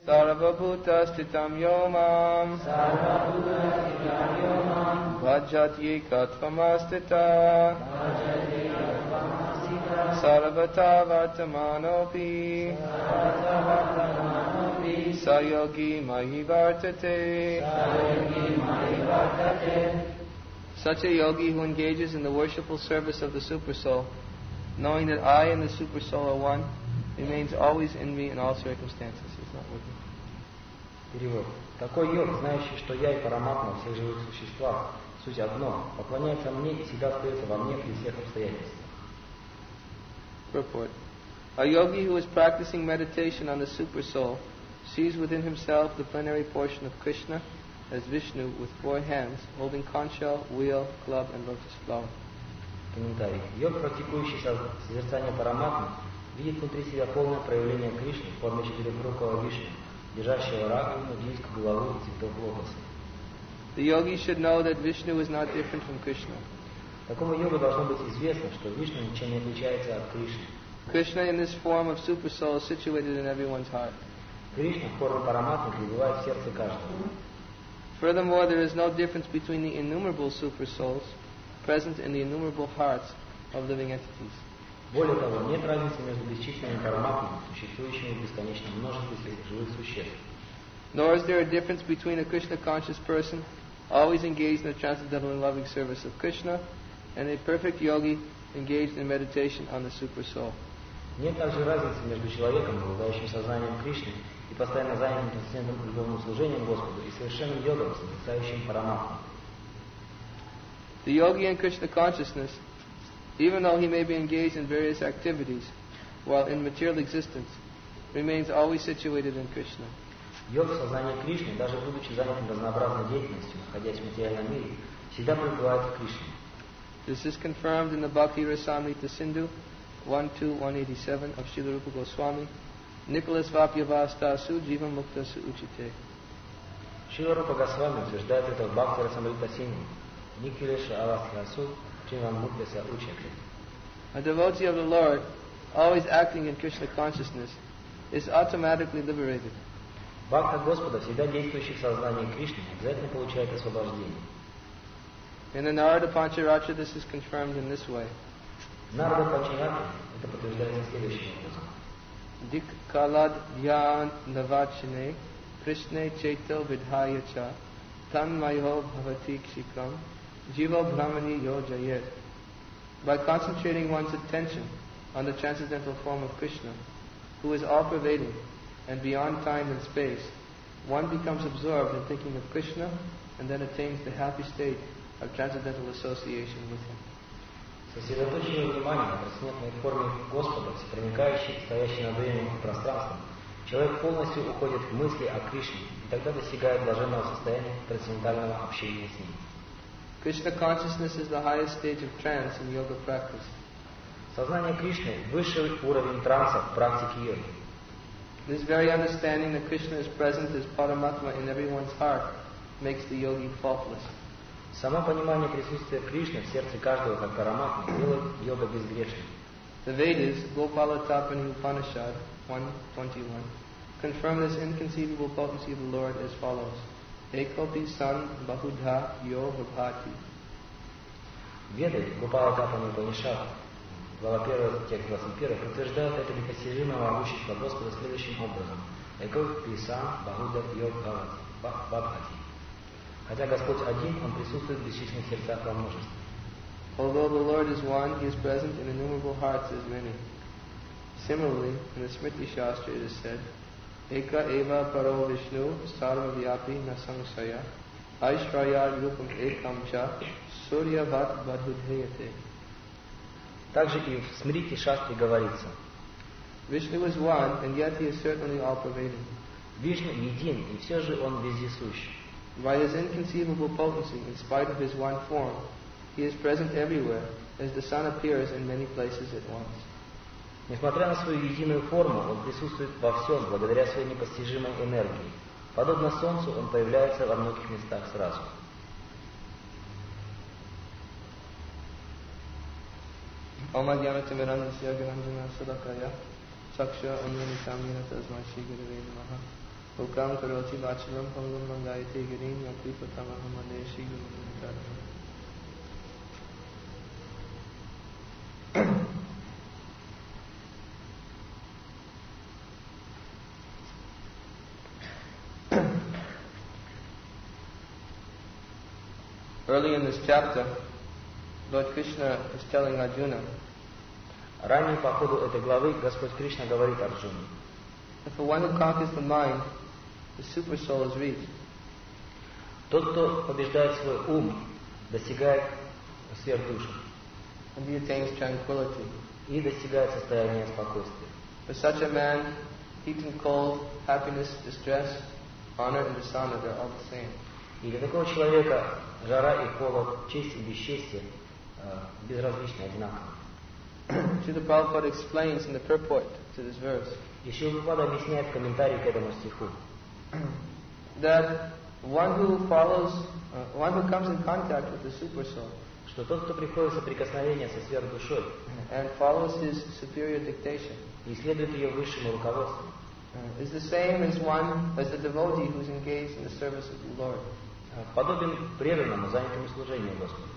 Sarvabhuta Stitam Yomam Bhajati Kattvamastita Sarvata Vartamanopi Sayogi Mahi Vartate. Such a yogi who engages in the worshipful service of the Supersoul, knowing that I and the Supersoul are one, remains always in me in all circumstances. It's not with me. Перевод. Такой йог, знающий, что я и Параматма во всех живых существах, суть одно, поклоняется мне и всегда остается во мне при всех обстоятельствах. Purport. A yogi who is practicing meditation on the Supersoul sees within himself the plenary portion of Krishna as Vishnu with 4 hands, holding conch shell, wheel, club, and lotus flower. Комментарий. Йог, практикующий созерцание Параматмы, видит внутри себя полное проявление Кришны в форме четырехрукого Вишну, держащего раковину, диск, голову и цветок лотоса. The yogi should know that Vishnu is not different from Krishna. Такому йогу должно быть известно, что Вишну ничем не отличается от Кришны. Krishna in this form of Supersoul is situated in everyone's heart. Кришна в форме Параматмы пребывает в сердце каждого. Furthermore, there is no difference between the innumerable Supersouls present in the innumerable hearts of living entities. Более того, нет разницы между бесчисленными Параматмами, существующими в бесконечном множестве живых существ. Nor is there a difference between a Krishna conscious person, always engaged in the transcendental and loving service of Krishna, and a perfect yogi engaged in meditation on the Supersoul. Нет также разницы между человеком, обладающим сознанием Кришны и постоянно занятым трансцендентным любовным служением Господу, и совершенным йогом, созерцающим Параматму. The yogi in Krishna consciousness, even though he may be engaged in various activities while in material existence, remains always situated in Krishna. Йог в сознании Кришны, даже будучи занятым разнообразной деятельностью, находясь в материальном мире, всегда пребывает в Кришне. This is confirmed in the Bhakti Rasamrita Sindhu 1.2.187 of Srila Rupa Goswami, Nicholas Vapyavastasu Jiva Muktasu Uchite. Шрила Рупа Госвами утверждает это в Бхакти Расамрита Синдху, Никилеша Авастхасу Джива Муктаса Учите. A devotee of the Lord, always acting in Krishna consciousness, is automatically liberated. Бхакта Господа, всегда действующий в сознании Кришны, обязательно получает освобождение. In the Narada Pancharatra, this is confirmed in this way. Нарада Панчаратра это подтверждается следующим образом. Dik kalad dhyan navachane Krishna chaito vidhaya cha tanmayo bhavati kshikam jiva brahmani yo jayet. By concentrating one's attention on the transcendental form of Krishna, who is all-pervading and beyond time and space, one becomes absorbed in thinking of Krishna and then attains the happy state of transcendental association with him. Сосредоточение внимания на трансцендентной форме Господа, всепроникающей, стоящей над временем и пространством, человек полностью уходит в мысли о Кришне и тогда достигает блаженного состояния трансцендентального общения с ним. Krishna consciousness is the highest stage of trance in yoga practice. Сознание Кришны – высший уровень транса в практике йоги. This very understanding that Krishna is present as Paramatma in everyone's heart makes the yogi faultless. Само понимание присутствия Кришны в сердце каждого как Параматмы делает йога безгрешной. The Vedas, Gopala Tapani Upanishad 1.21, confirm this inconceivable potency of the Lord as follows. Ekopi san bahudha yo bhavati. Веды, Гопала Тапани Упанишад, глава 1, текст 21, утверждают это непостижимое могущество Господа следующим образом. Экопи сан бахуда йо бхавати. Хотя Господь один, Он присутствует в бесчисленных сердцах во множестве. Although the Lord is one, He is present in innumerable hearts as many. Similarly, in the Smriti Shastra it is said, Eka eva paro Vishnu sarva vyapi na samsaya aishraya rupam ekam cha surya vat badhudheyate. Также и в Смрити Шастре говорится, Vishnu is one, and yet He is certainly all-pervading. Вишну един, и все же Он вездесущ. By His inconceivable potency, in spite of His one form, He is present everywhere, as the sun appears in many places at once. Несмотря на свою единую форму, Он присутствует во всем, благодаря своей непостижимой энергии. Подобно Солнцу, Он появляется во многих местах сразу. Om Adhyanathamiranasya Gyananjana Sadakaya Saksha Anjanitamina Tasmai Shri Gurave Namaha Ukam karoti vachalam pangam mangayate girim yapi patamaham adeshi gurunam. Early in this chapter, Lord Krishna is telling Arjuna, ранее по ходу этой главы Господь Кришна говорит Арджуне, that for one who conquers the mind, the super soul is reached. Тот, кто побеждает свой ум, достигает сверхдуши And he attains tranquility. и достигает состояния спокойствия. For such a man, heat and cold, happiness, distress, honor and dishonor, they're all the same. И для такого человека жара и холод, честь и бесчестие безразличны, одинаковы. Srila Prabhupada explains in the purport to this verse И Шрила Прабхупада объясняет в комментарии к этому стиху, that one who comes in contact with the super soul что тот, кто приходит в соприкосновение со сверхдушой and follows his superior dictation и следует ее высшему руководству, is the same as the devotee who's engaged in the service of the Lord. подобен преданному, занятому служению Господу.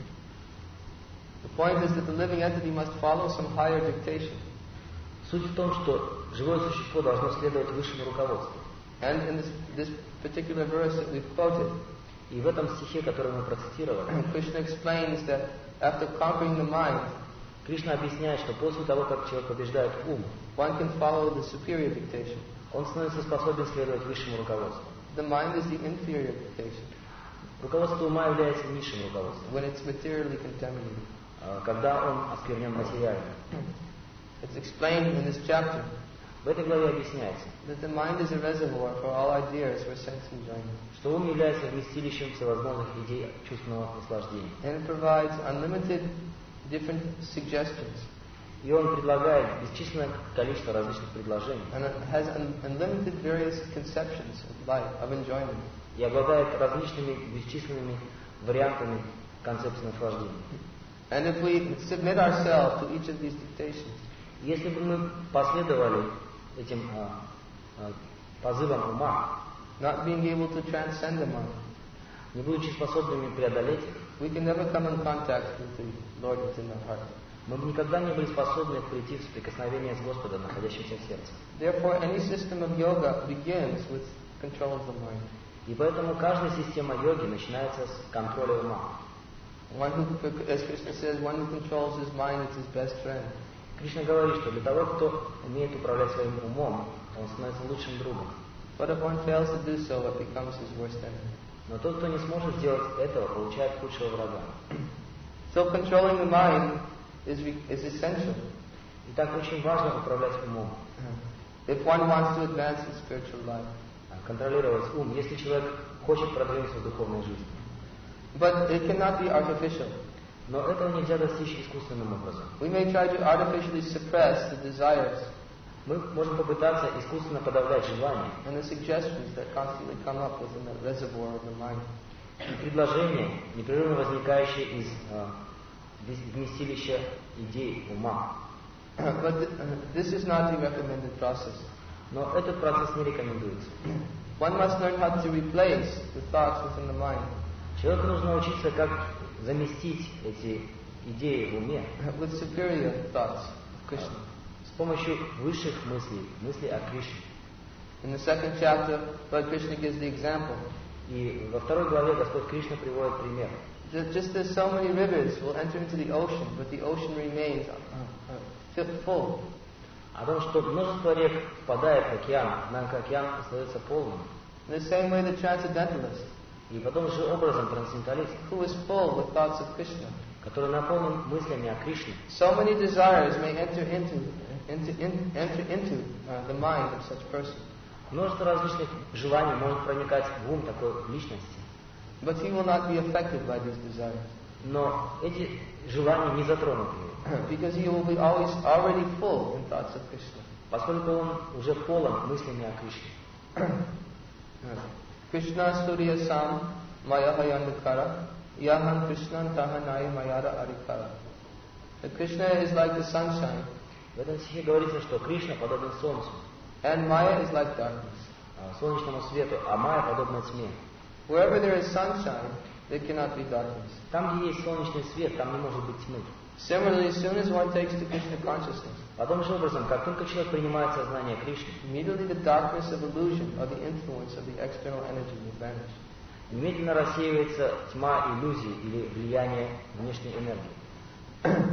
The point is that the living entity must follow some higher dictation. Суть в том, что живое существо должно следовать высшему руководству. And in this particular verse that we've quoted, И в этом стихе, который мы процитировали, Krishna explains that after conquering the mind, Кришна объясняет, что после того, как человек побеждает ум, one can follow the superior dictation. он становится способен следовать высшему руководству. The mind is the inferior dictation, Руководство ума является низшим руководством, when it's materially contaminated. когда он осквернен материально. It's explained in this chapter В этой главе объясняется, that the mind is a reservoir for all ideas for sense enjoyment. что ум является вместилищем всевозможных идей чувственного наслаждения. And it provides unlimited different suggestions. И он предлагает бесчисленное количество различных предложений. And it has unlimited various conceptions of life, of enjoyment. И обладает различными бесчисленными вариантами концепции наслаждения. And if we submit ourselves to each of these dictations, Если бы мы последовали этим позывам ума, not being able to transcend the mind, не будучи способными преодолеть их, we can never come in contact with the Lord within our heart. мы бы никогда не были способны прийти в соприкосновение с Господом, находящимся в сердце. Therefore, any system of yoga begins with control of the mind. И поэтому каждая система йоги начинается с контроля ума. One who, as Krishna says, one who controls his mind is his best friend. Кришна говорит, что для того, кто умеет управлять своим умом, он становится лучшим другом. But if one fails to do so, it becomes his worst enemy. Но тот, кто не сможет сделать этого, получает худшего врага. So controlling the mind is essential Итак, очень важно управлять умом, if one wants to advance in spiritual life. контролировать ум, если человек хочет продвинуться в духовной жизни. But it cannot be artificial. Но этого нельзя достичь искусственным образом. We may try to artificially suppress the desires Мы можем попытаться искусственно подавлять желания and the suggestions that constantly come up within the reservoir of the mind. и предложения, непрерывно возникающие из вместилища идей ума. But this is not the recommended process. Но этот процесс не рекомендуется. One must learn how to replace the thoughts within the mind Человеку нужно учиться, как заместить эти идеи в уме with superior thoughts of Krishna. с помощью высших мыслей о Кришне. In the second chapter, Lord Krishna gives the example. И во второй главе Господь Кришна приводит пример. Just as so many rivers will enter into the ocean, but the ocean remains full. О том, что множество рек впадает в океан, однако океан остается полным. In the same way, the transcendentalist, И потом же образом трансценденталист, who is full with thoughts of Krishna, который наполнен мыслями о Кришне, so many desires may enter into the mind of such person. множество различных желаний может проникать в ум такой личности. But he will not be affected by these desires. Но эти желания не затронут его, Because he will be already full in thoughts of Krishna. поскольку он уже полон мыслями о Кришне. Krishna Surya Sam Maya Hayandakara Yahan Krishnan Tahanai Mayara Arikara. Krishna is like the sunshine В этом стихе говорится, что Кришна подобен солнцу, and Maya is like darkness. солнечному свету, а майя подобна тьме. Wherever there is sunshine, there cannot be darkness. Там, где есть солнечный свет, там не может быть тьмы. Similarly, as soon as one takes to Krishna consciousness, Подобным же образом, как только человек принимает сознание Кришны, immediately the darkness of illusion or the influence of the external energy will vanish. немедленно рассеивается тьма иллюзий или влияние внешней энергии.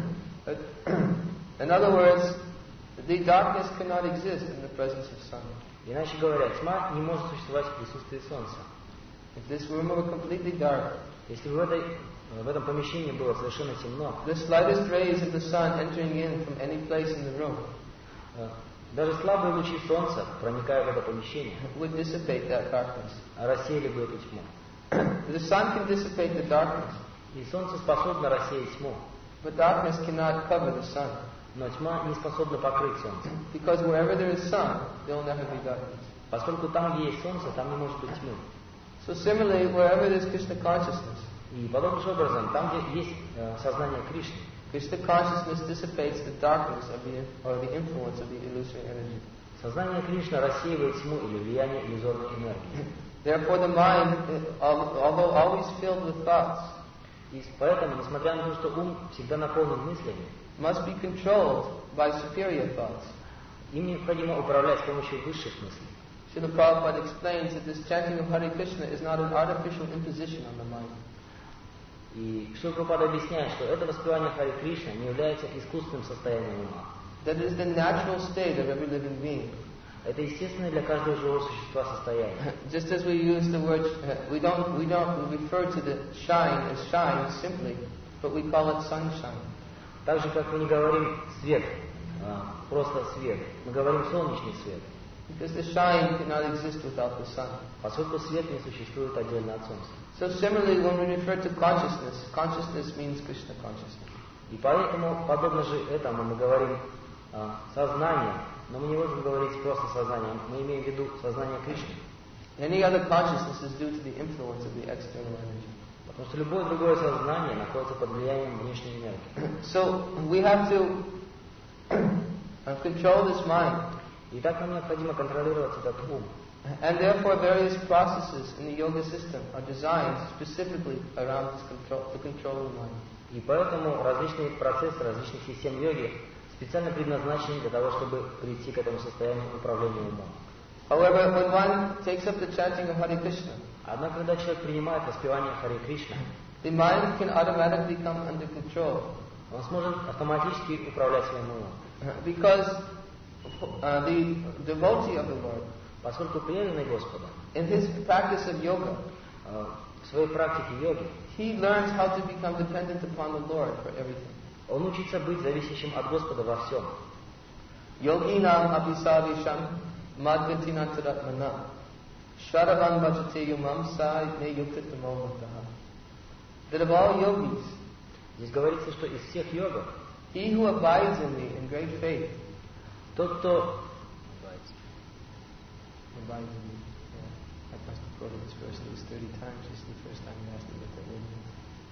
In other words, the darkness cannot exist in the presence of sun. Иначе говоря, тьма не может существовать в присутствии солнца. If this room were completely dark, Если в этом помещении было совершенно темно, the slightest rays of the sun entering in from any place in the room даже слабые лучи солнца, проникая в это помещение, would dissipate that darkness. рассеяли бы эту тьму. The sun can dissipate the darkness, И солнце способно рассеять тьму, but darkness cannot cover the sun. но тьма не способна покрыть солнце. Because wherever there is sun, there will never be darkness. Поскольку там, где есть солнце, там не может быть тьмы. So similarly, wherever there is Krishna consciousness, И подобным же образом, там, где есть сознание Кришны, Krishna consciousness dissipates the darkness of the influence of the illusory energy. сознание Кришны рассеивает тьму или влияние иллюзорной энергии. Therefore, the mind, although always filled with thoughts, И поэтому, несмотря на то, что ум всегда наполнен мыслями, must be controlled by superior thoughts. им необходимо управлять с помощью высших мыслей. Srila Prabhupada explains that this chanting of Hare Krishna is not an artificial imposition on the mind. И Шрила Прабхупада объясняет, что это воспевание Харе Кришна не является искусственным состоянием ума. That is the natural state of every living being. Это естественное для каждого живого существа состояние. Just as we use the word, we don't refer to the shine as shine simply, but we call it sunshine. Так же, как мы не говорим свет, просто свет, мы говорим солнечный свет. Because the shine cannot exist without the sun. Поскольку свет не существует отдельно от солнца. So similarly, when we refer to consciousness, consciousness means Krishna consciousness. И поэтому, подобно же этому, мы говорим сознание, но мы не можем говорить просто сознание, мы имеем в виду сознание Кришны. Any other consciousness is due to the influence of the external energy. Потому что любое другое сознание находится под влиянием внешней энергии. So we have to control this mind. И так нам необходимо контролировать этот ум. And therefore various processes in the yoga system are designed specifically around this to control the mind. И поэтому различные процессы различных систем йоги специально предназначены для того, чтобы прийти к этому состоянию управления умом. However, when one takes up the chanting of Hare Krishna, Однако, когда человек принимает воспевание Харе Кришна, the mind can automatically come under control. он сможет автоматически управлять своим умом. Because the devotee of the Lord, Поскольку преданный Господа in his practice of yoga, в своей практике йоги, he learns how to become dependent upon the Lord for everything. он учится быть зависящим от Господа во всем. Yoginam abhisavisham madgatina taratmana sharavan bhajate yumam sa me yuktitamo mataha. That of all yogis, Здесь говорится, что из всех йогов he who abides in me in great faith, тот, кто abides in me. Yeah. I must have quoted this verse at least 30 times. This is the first time you asked me what that word means.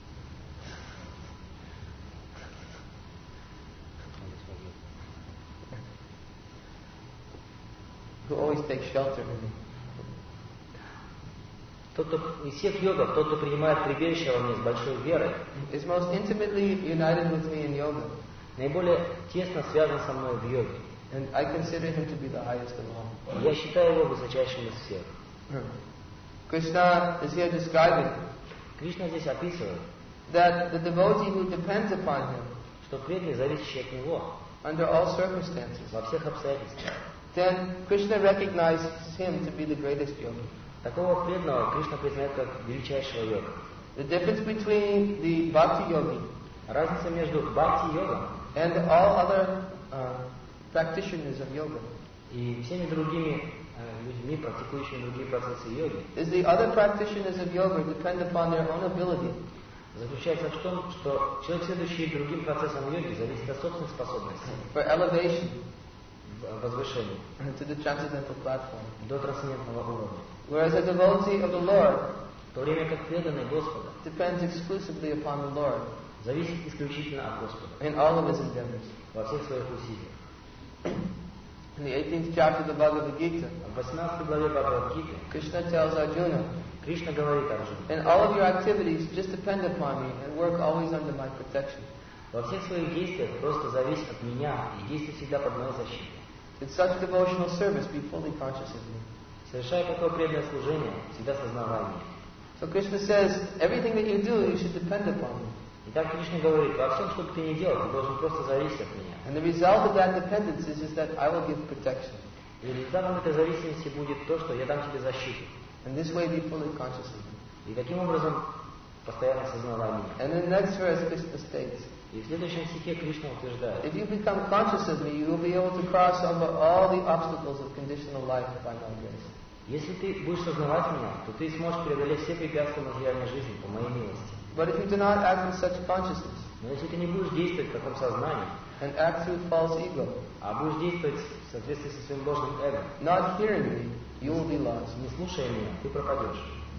Who always takes shelter in me. Тот, кто из всех йогов, тот, кто принимает прибежище во мне с большой верой, Is most intimately united with me in yoga. наиболее тесно связан со мной в йоге. And I consider him to be the highest of all. Я считаю его высочайшим из всех. Krishna is here describing Кришна здесь описывает, that the devotee who depends upon him что преданный, зависящий от него under all circumstances, во всех обстоятельствах, then Krishna recognizes him to be the greatest yogi. такого преданного Кришна признает как величайшего йога. The difference between the bhakti yogi Разница между бхакти-йогом and all other practitioners of yoga и всеми другими людьми, практикующими другие процессы йоги, is the other practitioners of yoga depend upon their own ability заключается в том, что человек, следующий другим процессам йоги, зависит от собственных способностей for elevation в возвышении to the transcendental platform. до трансцендентного уровня. Whereas a devotee of the Lord В то время как преданный Господа depends exclusively upon the Lord зависит исключительно от Господа in all of his endeavors. во всех своих усилиях. In the 18th chapter of the Bhagavad Gita, В 18 главе Бхагавад-гиты Krishna tells Arjuna, Кришна говорит Арджуне: in all of your activities, just depend upon me and work always under my protection. во всех своих действиях просто завись от меня и действуй всегда под моей защитой. In such devotional service, be fully conscious of me. Совершая такое преданное служение, всегда сознавай меня. So Krishna says, everything that you do, you should depend upon me. Итак, Кришна говорит: во всем, что бы ты ни делал, ты должен просто зависеть от меня. And the result of that dependence is that I will give protection. И результатом этой зависимости будет то, что я дам тебе защиту. And this way, be fully conscious of me. И таким образом постоянно сознавай меня. And in the next verse, Krishna states, И в следующем стихе Кришна утверждает: if you become conscious of me, you will be able to cross over all the obstacles of conditional life by my grace. если ты будешь сознавать меня, то ты сможешь преодолеть все препятствия материальной жизни по моей милости. But if you do not act in such consciousness, Но если ты не будешь действовать в таком сознании, and act through false ego, а будешь действовать в соответствии со своим ложным эго, not hearing me, you will be lost. не слушая меня, ты пропадешь.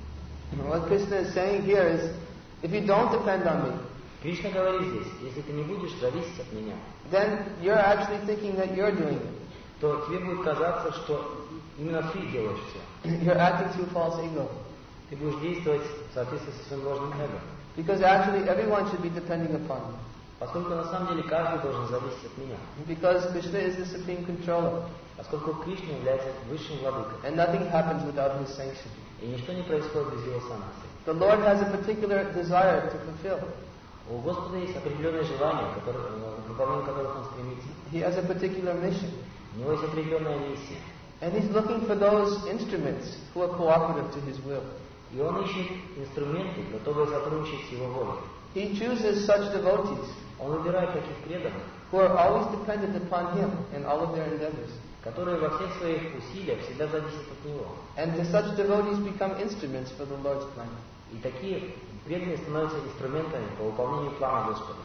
And what Krishna is saying here is, if you don't depend on me, Кришна говорит здесь: если ты не будешь зависеть от меня, then you're actually thinking that you're doing it. то тебе будет казаться, что именно ты делаешь все. You're acting through false ego. Ты будешь действовать в соответствии со своим ложным эго. Because actually everyone should be depending upon me. Поскольку на самом деле каждый должен зависеть от меня. Because Krishna is the supreme controller. Поскольку Кришна является высшим владыкой. And nothing happens without his sanction. И ничто не происходит без его санкции. The Lord has a particular desire to fulfill. У Господа есть определенное желание, к выполнению которых он стремится. He has a particular mission. У него есть определенная миссия. And he's looking for those instruments who are cooperative to his will. И он ищет инструменты, готовые сотрудничать с его волей. He chooses such devotees Он выбирает таких преданных, who are always dependent upon him in all of their endeavors. которые во всех своих усилиях всегда зависят от него. And such devotees become instruments for the Lord's plan. И такие преданные становятся инструментами по выполнению плана Господа.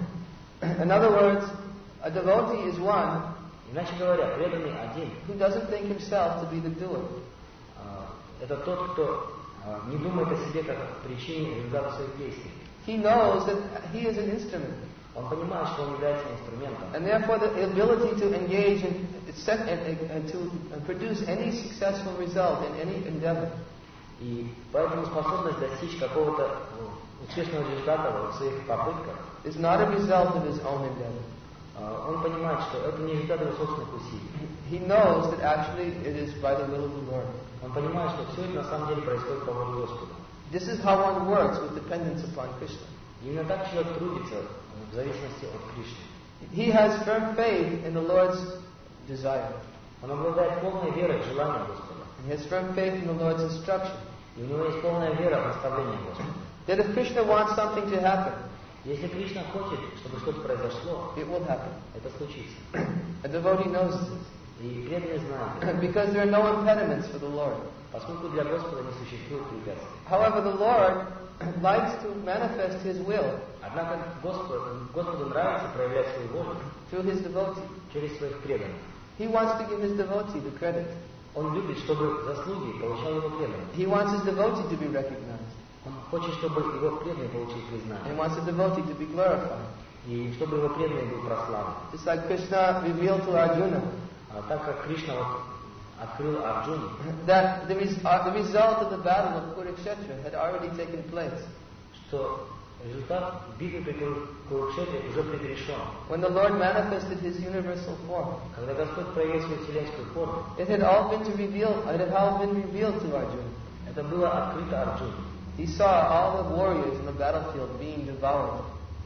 In other words, a devotee is one Иначе говоря, преданный один who doesn't think himself to be the doer. Это тот, кто не думает о себе как о причине и результате своих действий. He knows that he is an instrument. Он понимает, что он является инструментом. And therefore the ability to engage and to produce any successful result in any endeavor И поэтому способность достичь какого-то успешного результата в своих попытках, is not a result of his own endeavor. Он понимает, что это не результат его собственных усилий. He knows that actually it is by the will of the Lord. Он понимает, что все это на самом деле происходит по воле Господа. This is how one works with dependence upon Krishna. Именно так человек трудится в зависимости от Кришны. He has firm faith in the Lord's desire. Он обладает полной верой в желание Господа. He has firm faith in the Lord's instruction. И у него есть полная вера в наставление Господа. That if Krishna wants something to happen, Если Кришна хочет, чтобы что-то произошло, it will happen. это случится. A devotee knows this. И преданные знают это. Because there are no impediments for the Lord. Поскольку для Господа не существует препятствий. However, the Lord likes to manifest His will Однако Господу нравится проявлять свою волю through His devotee. через своих преданных. He wants to give His devotee the credit. Он любит, чтобы заслуги получал его преданный. He wants His devotee to be recognized. Он хочет, чтобы его преданный получил He признание. wants the devotee to be glorified. И чтобы его преданный был прославлен. Just like Krishna revealed to Arjuna Так как Кришна открыл Арджуне, that the result of the battle of Kurukshetra had already taken place. что результат битвы при Курукшетре уже предрешен. When the Lord manifested His universal form, Когда Господь проявил свою вселенскую форму, it had all been revealed to Arjuna. это было открыто Арджуне. He saw all the warriors in the battlefield being devoured.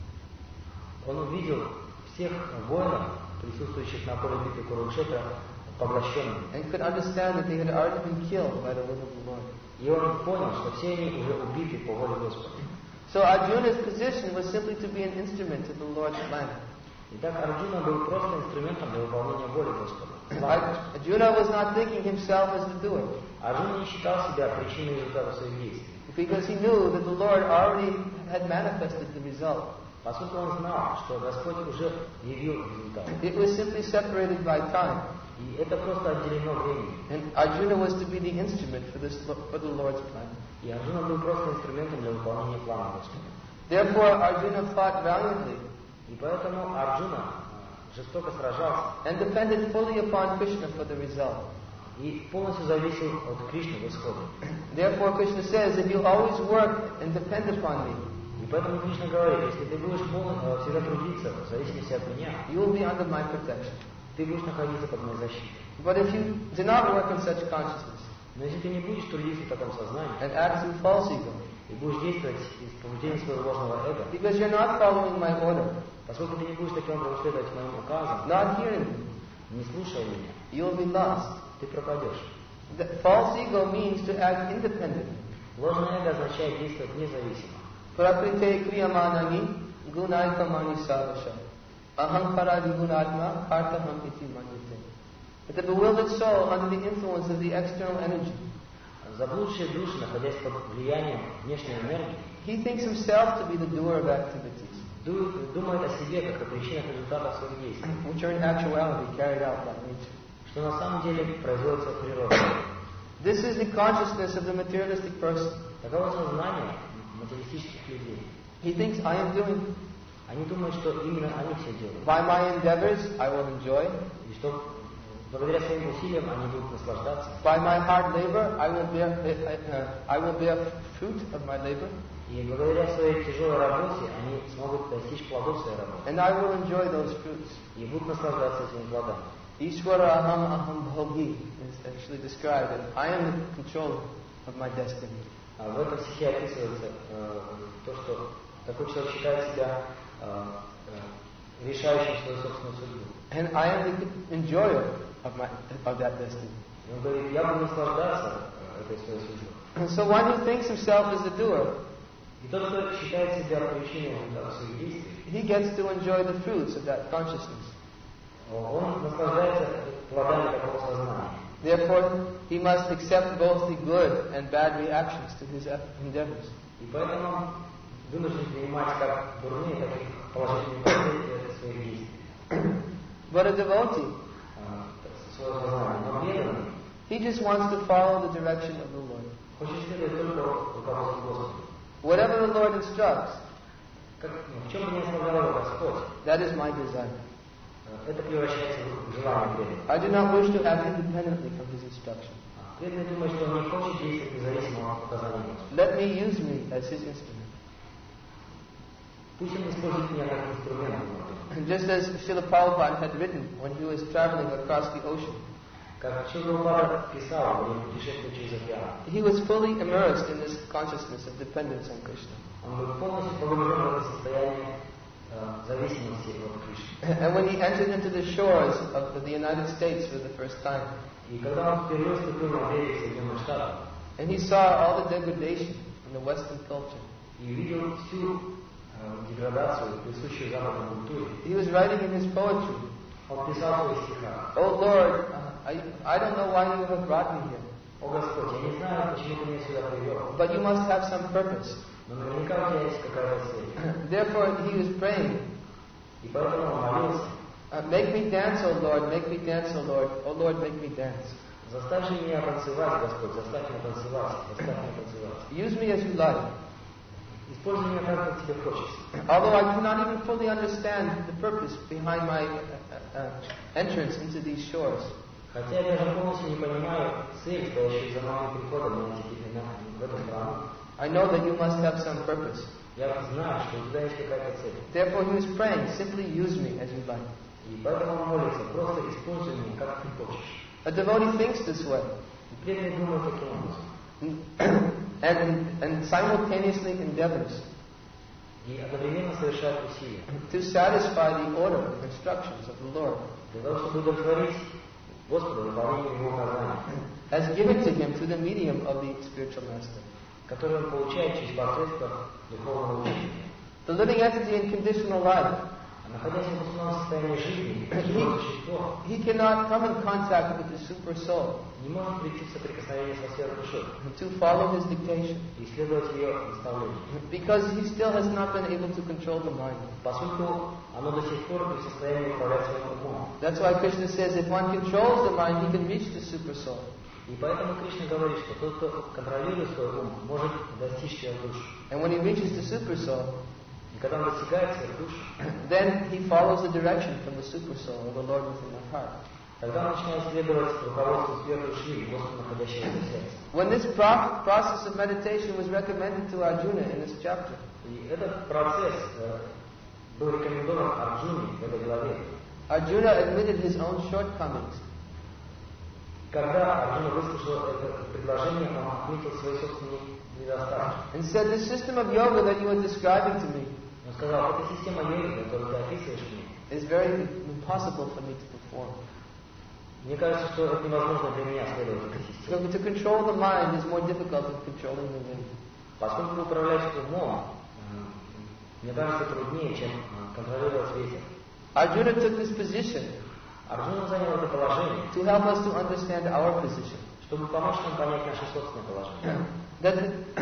Он увидел всех воинов, присутствующих на поле битвы Курукшетра, поглощенными. And could understand that they had already been killed by the will of the Lord. И он понял, что все они уже убиты по воле Господа. So Arjuna's position was simply to be an instrument of the Lord's plan. Итак, Арджуна был просто инструментом для выполнения воли Господа. Arjuna was not thinking himself as the doer, Арджуна не считал себя причиной результата своих действий, because he knew that the Lord already had manifested the result. поскольку он знал, что Господь уже явил результат. It was simply separated by time, И это просто отделено временем. and Arjuna was to be the instrument for the Lord's plan. И Арджуна был просто инструментом для выполнения плана Господа. Therefore, Arjuna fought valiantly, И поэтому Арджуна жестоко сражался and depended fully upon Krishna for the result. и полностью зависел от Кришны в исходе. Therefore, Krishna says, if you always work and depend upon me, И поэтому Кришна говорит, если ты будешь всегда трудиться в зависимости от меня, you will be under my protection. ты будешь находиться под моей защитой. But if you do not work in such consciousness Но если ты не будешь трудиться в таком сознании and act through false ego, и будешь действовать из побуждения своего ложного эго, because you're not following my order, поскольку ты не будешь таким образом следовать моим указам, not hearing me, не слушая меня, you will be lost. ты пропадешь. The false ego means to act independently. Ложное эго означает действовать независимо. Prakrite kriyamanani gunaikamani savasha ahankara vigunatma kartaham iti manyate. The bewildered soul, under the influence of the external energy, Заблудшие души, находясь под влиянием внешней энергии, he thinks himself to be the doer of activities, думает о себе как о причинах результатов своих действий, which are in actuality carried out by nature. что на самом деле производится от природы. This is the consciousness of the materialistic person. Таково сознание материалистических людей. He thinks, I am doing, Они думают, что именно они все делают. by my endeavors, I will enjoy. И что благодаря своим усилиям они будут наслаждаться. By my hard labor, I will bear fruit of my labor, И благодаря своей тяжелой работе они смогут достичь плодов своей работы. and I will enjoy those fruits. И будут наслаждаться этими плодами. Ishvara aham bhogi is actually described as I am in control of my destiny. А в этом стихе описывается то, что такой человек считает себя решающим свою собственную судьбу. And I am the enjoyer of that destiny. И он говорит, я буду наслаждаться этой своей судьбой. And so one who thinks himself as the doer, И тот, кто считает себя причиной своих действий, he gets to enjoy the fruits of that consciousness. он наслаждается плодами такого сознания. Therefore, he must accept both the good and bad reactions to his endeavors. И поэтому вынужден принимать как дурные, так и положительные последствия своих действий. But a devotee, Свое сознание. Но преданный he just wants to follow the direction of the Lord. хочет следовать только руководству Господа. Whatever the Lord instructs, В чем бы ни наставлял его Господь, that is my desire. это превращается в желание преданного. I do not wish to act independently from his instruction. Преданный думает, что он не хочет действовать независимо от указаний Господа. Let me use me as his instrument. Пусть он использует меня как инструмент. And just as Srila Prabhupada had written when he was traveling across the ocean, Как Шрила писал во время путешествия через океан, he was fully immersed in this consciousness of dependence on Krishna. он был полностью погружен в это состояние зависимости от Кришны. And when he entered into the shores of the United States for the first time, И когда он впервые ступил на берег Соединенных Штатов and he saw all the degradation in the Western culture, и увидел всю деградацию, присущую западной культуре, he was writing in his poetry, он писал в своих стихах: "Oh Lord, I don't know why you have brought me here, «О Господь, я не знаю, почему ты меня сюда привел, but you must have some purpose." но наверняка у тебя есть какая-то цель». Therefore, he was praying, И поэтому он молился: "Make me dance, O Lord, make me dance, O Lord, O Lord, make me dance. «Заставь же меня танцевать, Господь, заставь меня танцевать, заставь меня танцевать. Use me as you like." Используй меня так, как тебе хочется». Although I cannot even fully understand the purpose behind my entrance into these shores, Хотя я даже полностью не понимаю цель, стоящую за моим приходом в эту страну, I know that you must have some purpose. я знаю, что у тебя есть какая-то цель. Therefore, he was praying, simply use me as you like. И поэтому он молится: просто используй меня, как ты хочешь. A devotee thinks this way, И преданный думает таким образом. and simultaneously endeavors И одновременно совершает усилия to satisfy the order of instructions of the Lord, для того, чтобы удовлетворить Господа выполнением Его указаний, as given to him through the medium of the spiritual master. которые он получает через посредство духовного учения. The living entity in conditional life, А находясь в основном состоянии жизни, живое существо he cannot come in contact with the super soul не может прийти в соприкосновение со сверхдушой to follow his dictation, и следовать ее наставлению, because he still has not been able to control the mind. поскольку оно до сих пор не в состоянии управлять своим умом. That's why Krishna says if one controls the mind, he can reach the super soul. И поэтому Кришна говорит, что тот, кто контролирует свой ум, может достичь сверхдуши. And when he reaches the super soul, И когда он достигает сверхдуш, then he follows the direction from the super soul or the Lord within the heart. тогда он начинает следовать руководству сверхдуши, Господа, находящего в сердце. When this process of meditation was recommended to Arjuna in this chapter, И этот процесс был рекомендован Арджуне в этой главе. Arjuna admitted his own shortcomings. Когда Арджуна выслушал это предложение, он отметил свои собственные недостатки. And said, this system of yoga that you are describing to me Он сказал, эта система йоги, которую ты описываешь мне, is very impossible for me to perform. мне кажется, что это невозможно для меня следовать этой системе. So to control the mind is more difficult than controlling the wind. Поскольку управлять умом, мне кажется, труднее, чем контролировать ветер. Arjuna took this position Арджуна занял это положение, to help us to understand our position. чтобы помочь нам понять наше собственное положение. That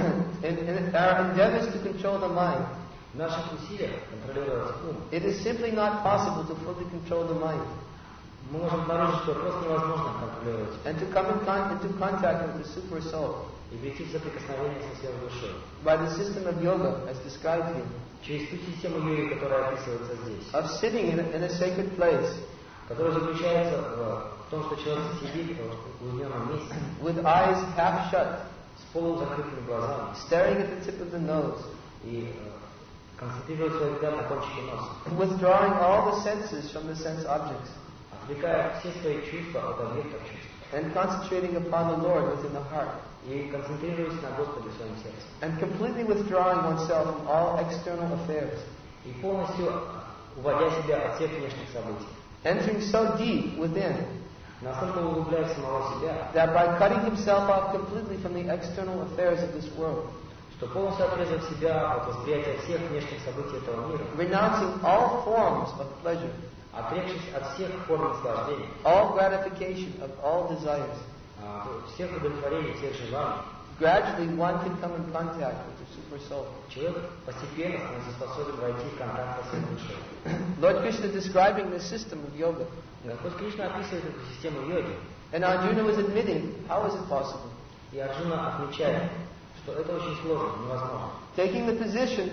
in our endeavors to control the mind, В наших усилиях контролировать ум, it is simply not possible to fully control the mind мы можем обнаружить, что просто невозможно контролировать and to come into contact with the super soul и прийти в соприкосновение со сверхдушой. by the system of yoga as described here, Через ту систему йоги, которая описывается здесь, of sitting in a sacred place которая заключается в том, что человек сидит в уединенном месте with eyes half shut, с полузакрытыми глазами staring at the tip of the nose, и концентрирует свой взгляд на кончике носа, withdrawing all the senses from the sense objects, отвлекая все свои чувства от объектов чувств and concentrating upon the Lord within the heart, и концентрируясь на Господе в своем сердце. and completely withdrawing oneself from all external affairs, И полностью уводя себя от всех внешних событий. entering so deep within Настолько углубляя самого себя, that by cutting himself off completely from the external affairs of this world, что полностью отрезав себя от восприятия всех внешних событий этого мира, renouncing all forms of pleasure, отрекшись от всех форм наслаждения, all gratification of all desires, всех удовлетворений, всех желаний, gradually one can come in contact with the super soul. человек постепенно становится способен войти в контакт со своей душой. Lord Krishna describing the system of yoga, Господь Кришна описывает эту систему йоги, and Arjuna was admitting, how is it possible? и Арджуна отмечает, что это очень сложно, невозможно. Taking the position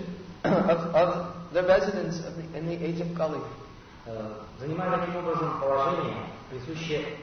of the residents in the age of Kali, Занимая таким образом положение, присущее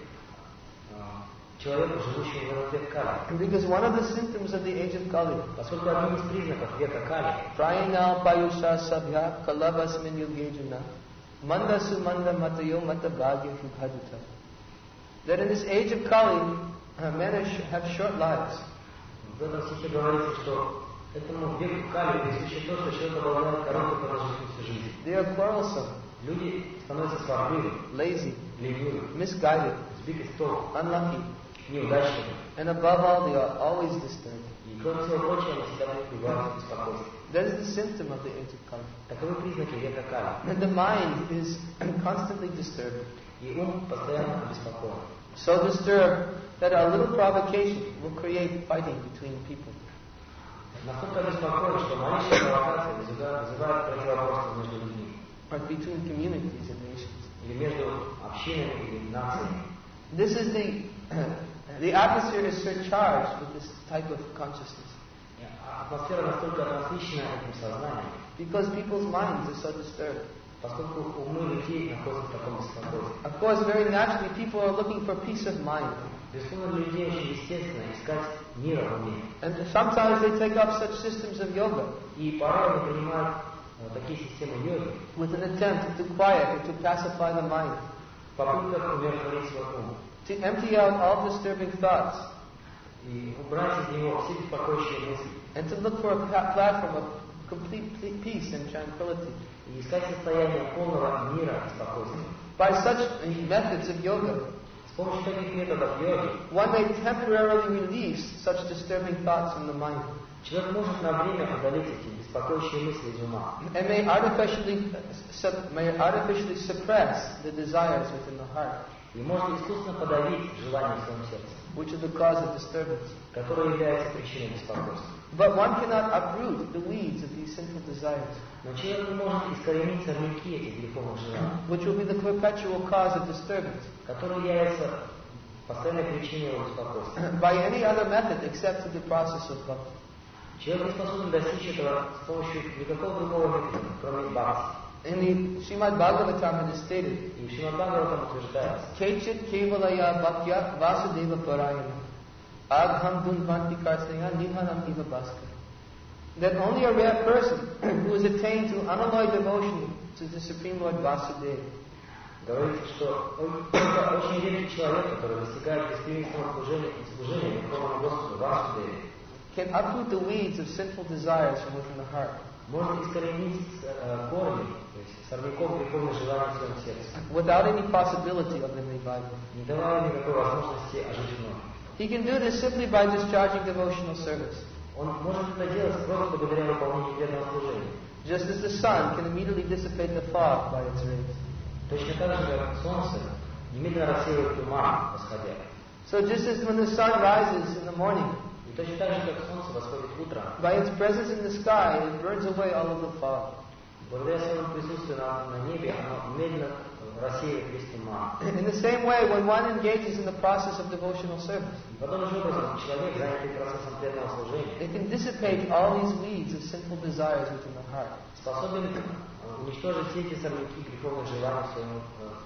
человеку, живущему в век Кали. because one of the symptoms of the age of Kali, Поскольку одним из признаков века Кали Prayana Payusha Sabhya Kalavasmin Yugejuna Manda Sumanda Matayo Mata Bhagya Bhajuta. That in this age of Kali, men have short lives. в этом стихе говорится, что этому веку Кали присуще то, что человек обладает короткой продолжительностью жизни. They are quarrelsome, Люди становятся сварливы, lazy, ленивы, misguided, сбиты с толку, unlucky, неудачливы. and above all, they are always disturbed. И кроме всего прочего, они всегда пребывают в беспокойстве. That is the symptom of the age of Kali. Таковы признаки века Кали. And the mind is constantly disturbed. И ум постоянно обеспокоен. So disturbed that a little provocation will create fighting between people. Настолько обеспокоен, что малейшая провокация вызывает противоборство между людьми. Or between communities and nations. Или между общинами или нациями. This is the atmosphere is surcharged with this type of consciousness Атмосфера настолько насыщена этим сознанием, because people's minds are so disturbed. поскольку умы людей находятся в таком беспокойстве. Of course, very naturally, people are looking for peace of mind, Безусловно, для людей очень естественно искать мира в уме. and sometimes they take up such systems of yoga И порой они принимают такие системы йоги with an attempt to quiet and to pacify the mind, в попытках умиротворить свой ум to empty out all disturbing thoughts, и убрать из него все беспокоящие мысли, and to look for a platform of complete peace and tranquility. и искать состояние полного мира и спокойствия. By such methods of yoga, С помощью таких методов йоги one may temporarily release such disturbing thoughts from the mind, человек может на время удалить эти беспокоящие мысли из ума and may artificially suppress the desires within the heart, и может искусственно подавить желания в своем сердце, which are the cause of disturbance. которое является причиной беспокойства. But one cannot uproot the weeds of these sinful desires, Но человек не может искоренить сорняки этих греховных желаний, which will be the perpetual cause of disturbance, которые являются постоянной причиной его беспокойства. by any other method except through the process of bhakti. Человек не способен достичь этого с помощью никакого другого метода, кроме бхакти. In the Srimad Bhagavatam it is stated, И в Шримад Бхагаватам утверждается, Kechit kevalaya bhaktya vasudeva parayana agham dunvanti karsaya nihanam iva bhaskara. That only a rare person who has attained to unalloyed devotion to the Supreme Lord Vasudeva говорится, что только очень редкий человек, который достигает беспримесного служения Верховному Господу Васудеве, can uproot the weeds of sinful desires from within the heart может искоренить корни, то есть сорняков греховных желаний в своем сердце, without any possibility of them reviving. не давая никакой возможности ожить вновь. He can do this simply by discharging devotional service. Он может это делать просто благодаря выполнению верного служения. Just as the sun can immediately dissipate the fog by its rays. Точно так же, как солнце немедленно рассеивает туман, восходя. So just as when the sun rises in the morning, И точно так же, как солнце восходит утром, by its presence in the sky, it burns away all of the fog. благодаря своему присутствию на небе, оно медленно рассеивает весь туман. In the same way, when one engages in the process of devotional service, И подобным же образом, человек, занятый процессом преданного служения, it can dissipate all these weeds of sinful desires within the heart. способен уничтожить все эти сорняки греховных желаний в своем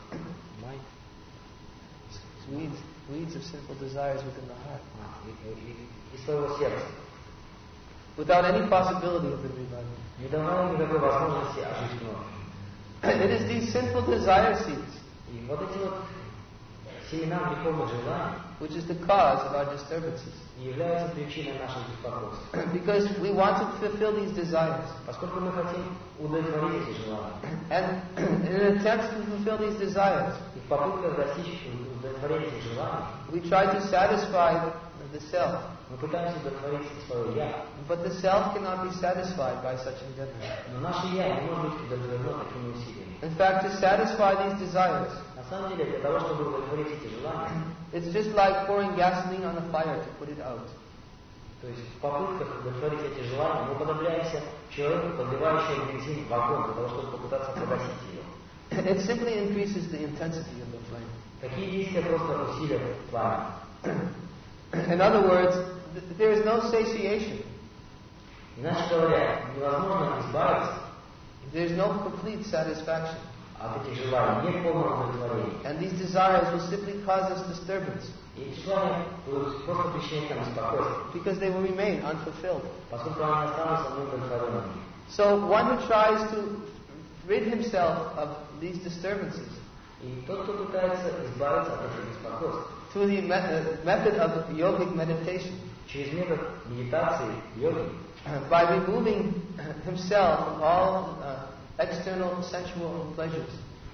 Weeds of sinful desires within the heart. из своего сердца, Without any possibility of them reviving. не давая никакой возможности ожить вновь. It is these sinful desire seeds И вот эти вот семена греховных желаний which is the cause of our disturbances. являются причиной наших беспокойств. Because we want to fulfill these desires. Поскольку мы хотим удовлетворить эти желания. And in an attempt to fulfill these desires, И в попытках достичь удовлетворения этих желаний, we try to satisfy the self. мы пытаемся удовлетворить свое «я». But the self cannot be satisfied by such endeavors. Но наше «я» не может быть удовлетворено такими усилиями. In fact, to satisfy these desires, На самом деле, для того, чтобы удовлетворить эти желания, it's just like pouring gasoline on a fire to put it out. то есть в попытках удовлетворить эти желания, мы уподобляемся человеку, подливающему бензин в огонь, для того, чтобы попытаться погасить ее. It simply increases the intensity of the flame. Такие действия просто усиливают пламя. In other words, there is no satiation. Иначе говоря, невозможно избавиться There is no complete satisfaction. от этих желаний, нет полного удовлетворения. And these desires will simply cause us disturbance И эти желания будут просто причинять нам беспокойство, because they will remain unfulfilled. поскольку они останутся неудовлетворенными. So one who tries to rid himself of these disturbances И тот, кто пытается избавиться от этих беспокойств through the method of yogic meditation, через метод медитации, йоги, by removing himself from all external sensual pleasures,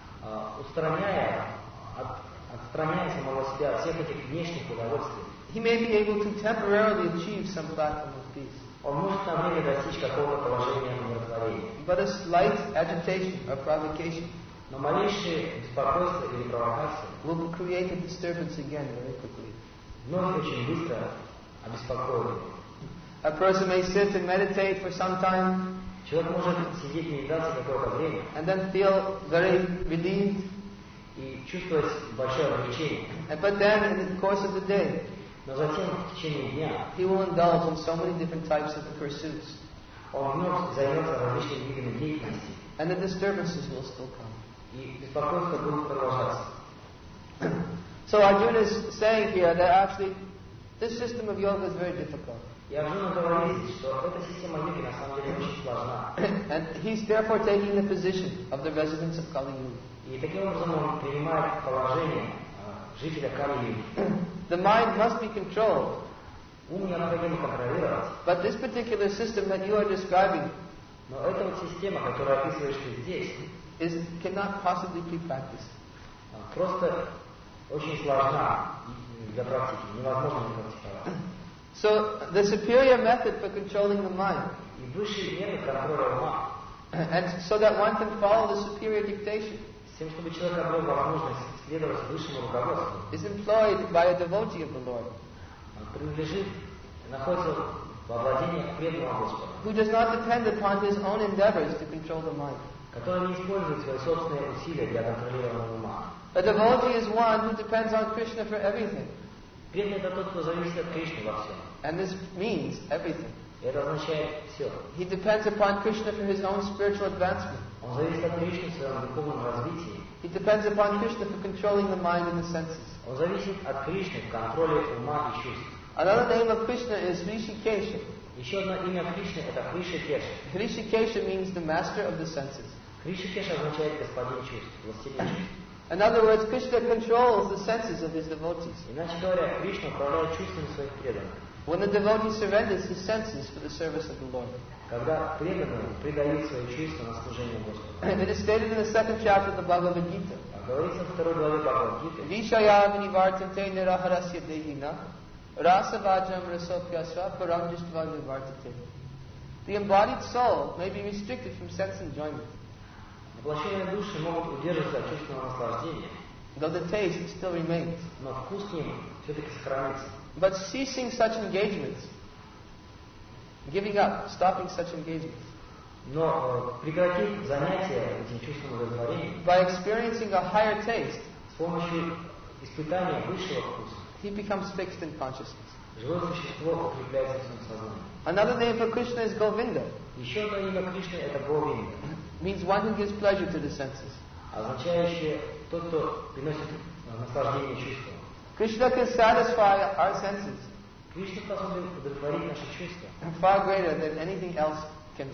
отстраняя самого себя от всех этих внешних удовольствий, he may be able to temporarily achieve some platform of peace. он может на время достичь какого-то положения умиротворения. But a slight agitation or provocation Но малейшее беспокойство или провокация will create a disturbance again very quickly. вновь очень быстро обеспокоит его. A person may sit and meditate for some time Человек может сидеть в медитации какое-то время and then feel very relieved, и чувствовать большое облегчение. but then in the course of the day, Но затем в течение дня he will indulge in so many different types of pursuits, он вновь займется различными видами деятельности, and the disturbances will still come. и беспокойство будет продолжаться. So Arjuna is saying here that actually this system of yoga is very difficult. И Арджуна говорит здесь, что эта система йоги на самом деле очень сложна. And he's therefore taking the position of the residents of Kali Yuga. И таким образом он принимает положение жителя Кали-юги. The mind must be controlled, Ум необходимо контролировать. but this particular system that you are describing Но эта вот система, которую описываешь ты здесь, cannot possibly be practiced. просто очень сложна для практики, невозможно ее практиковать. So the superior method for controlling the mind, И высший метод контроля ума, and so that one can follow the superior dictation, с тем, чтобы человек обрел возможность следовать высшему руководству, is employed by a devotee of the Lord, находится во владении преданного Господа, who does not depend upon his own endeavors to control the mind. который не использует свои собственные усилия для контролирования ума. A devotee is one who depends on Krishna for everything. Преданный — это тот, кто зависит от Кришны во всем. And this means everything. Это означает все. He depends upon Krishna for his own spiritual advancement. Он зависит от Кришны в своем духовном развитии. He depends upon Krishna for controlling the mind and the senses. Он зависит от Кришны в контроле ума и чувств. Another name of Krishna is Hrishikesha. Еще одно имя Кришны – это Hrishikesha. Hrishikesha means the master of the senses. Hrishikesha означает господин чувств, властелин чувств. In other words, Krishna controls the senses of his devotees. Иначе говоря, Кришна управляет чувствами своих преданных. When the devotee surrenders his senses for the service of the Lord. Когда преданные предают свои чувства на служение Господу. It is stated in the 2nd chapter of the Bhagavad Gita. Говорится в 2 главе Бхагавад-гиты. Vishaya vinivartante niraharasya dehina rasavajam rasopyasva paramjistva nivartate. The embodied soul may be restricted from sense enjoyment, Воплощенные души могут удерживаться от чувственного наслаждения, though the taste still remains. но вкус к ним все-таки сохранится. But ceasing such engagements, giving up, stopping such engagements, Но прекратив занятия этим чувственным удовлетворением, by experiencing a higher taste, с помощью испытания высшего вкуса, he becomes fixed in consciousness. живое существо укрепляется в своем сознании. Another name for Krishna is Govinda. Еще одно имя Кришны – это Говинда, Means one who gives pleasure to the senses. означающее тот, кто приносит наслаждение чувствам. Krishna can satisfy our senses Кришна способен удовлетворить наши чувства far greater than anything else can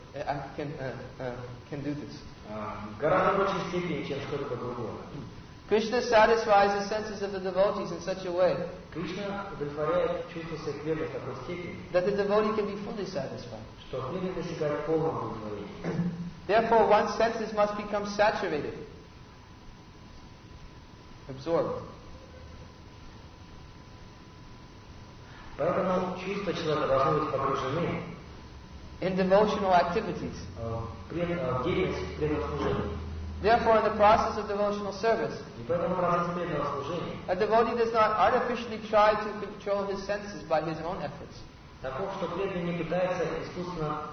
do this. в гораздо большей степени, чем что-либо другое. Krishna satisfies the senses of the devotees in such a way Кришна удовлетворяет чувства своих преданных в такой степени, that the devotee can be fully satisfied. что преданный достигает полного удовлетворения. Therefore, one's senses must become saturated, absorbed. Поэтому чувства человека должны быть погружены In devotional activities. в деятельность преданного служения. Therefore, in the process of devotional service, И поэтому процесс преданного служения a devotee does not artificially try to control his senses by his own efforts. таков, что преданный не пытается искусственно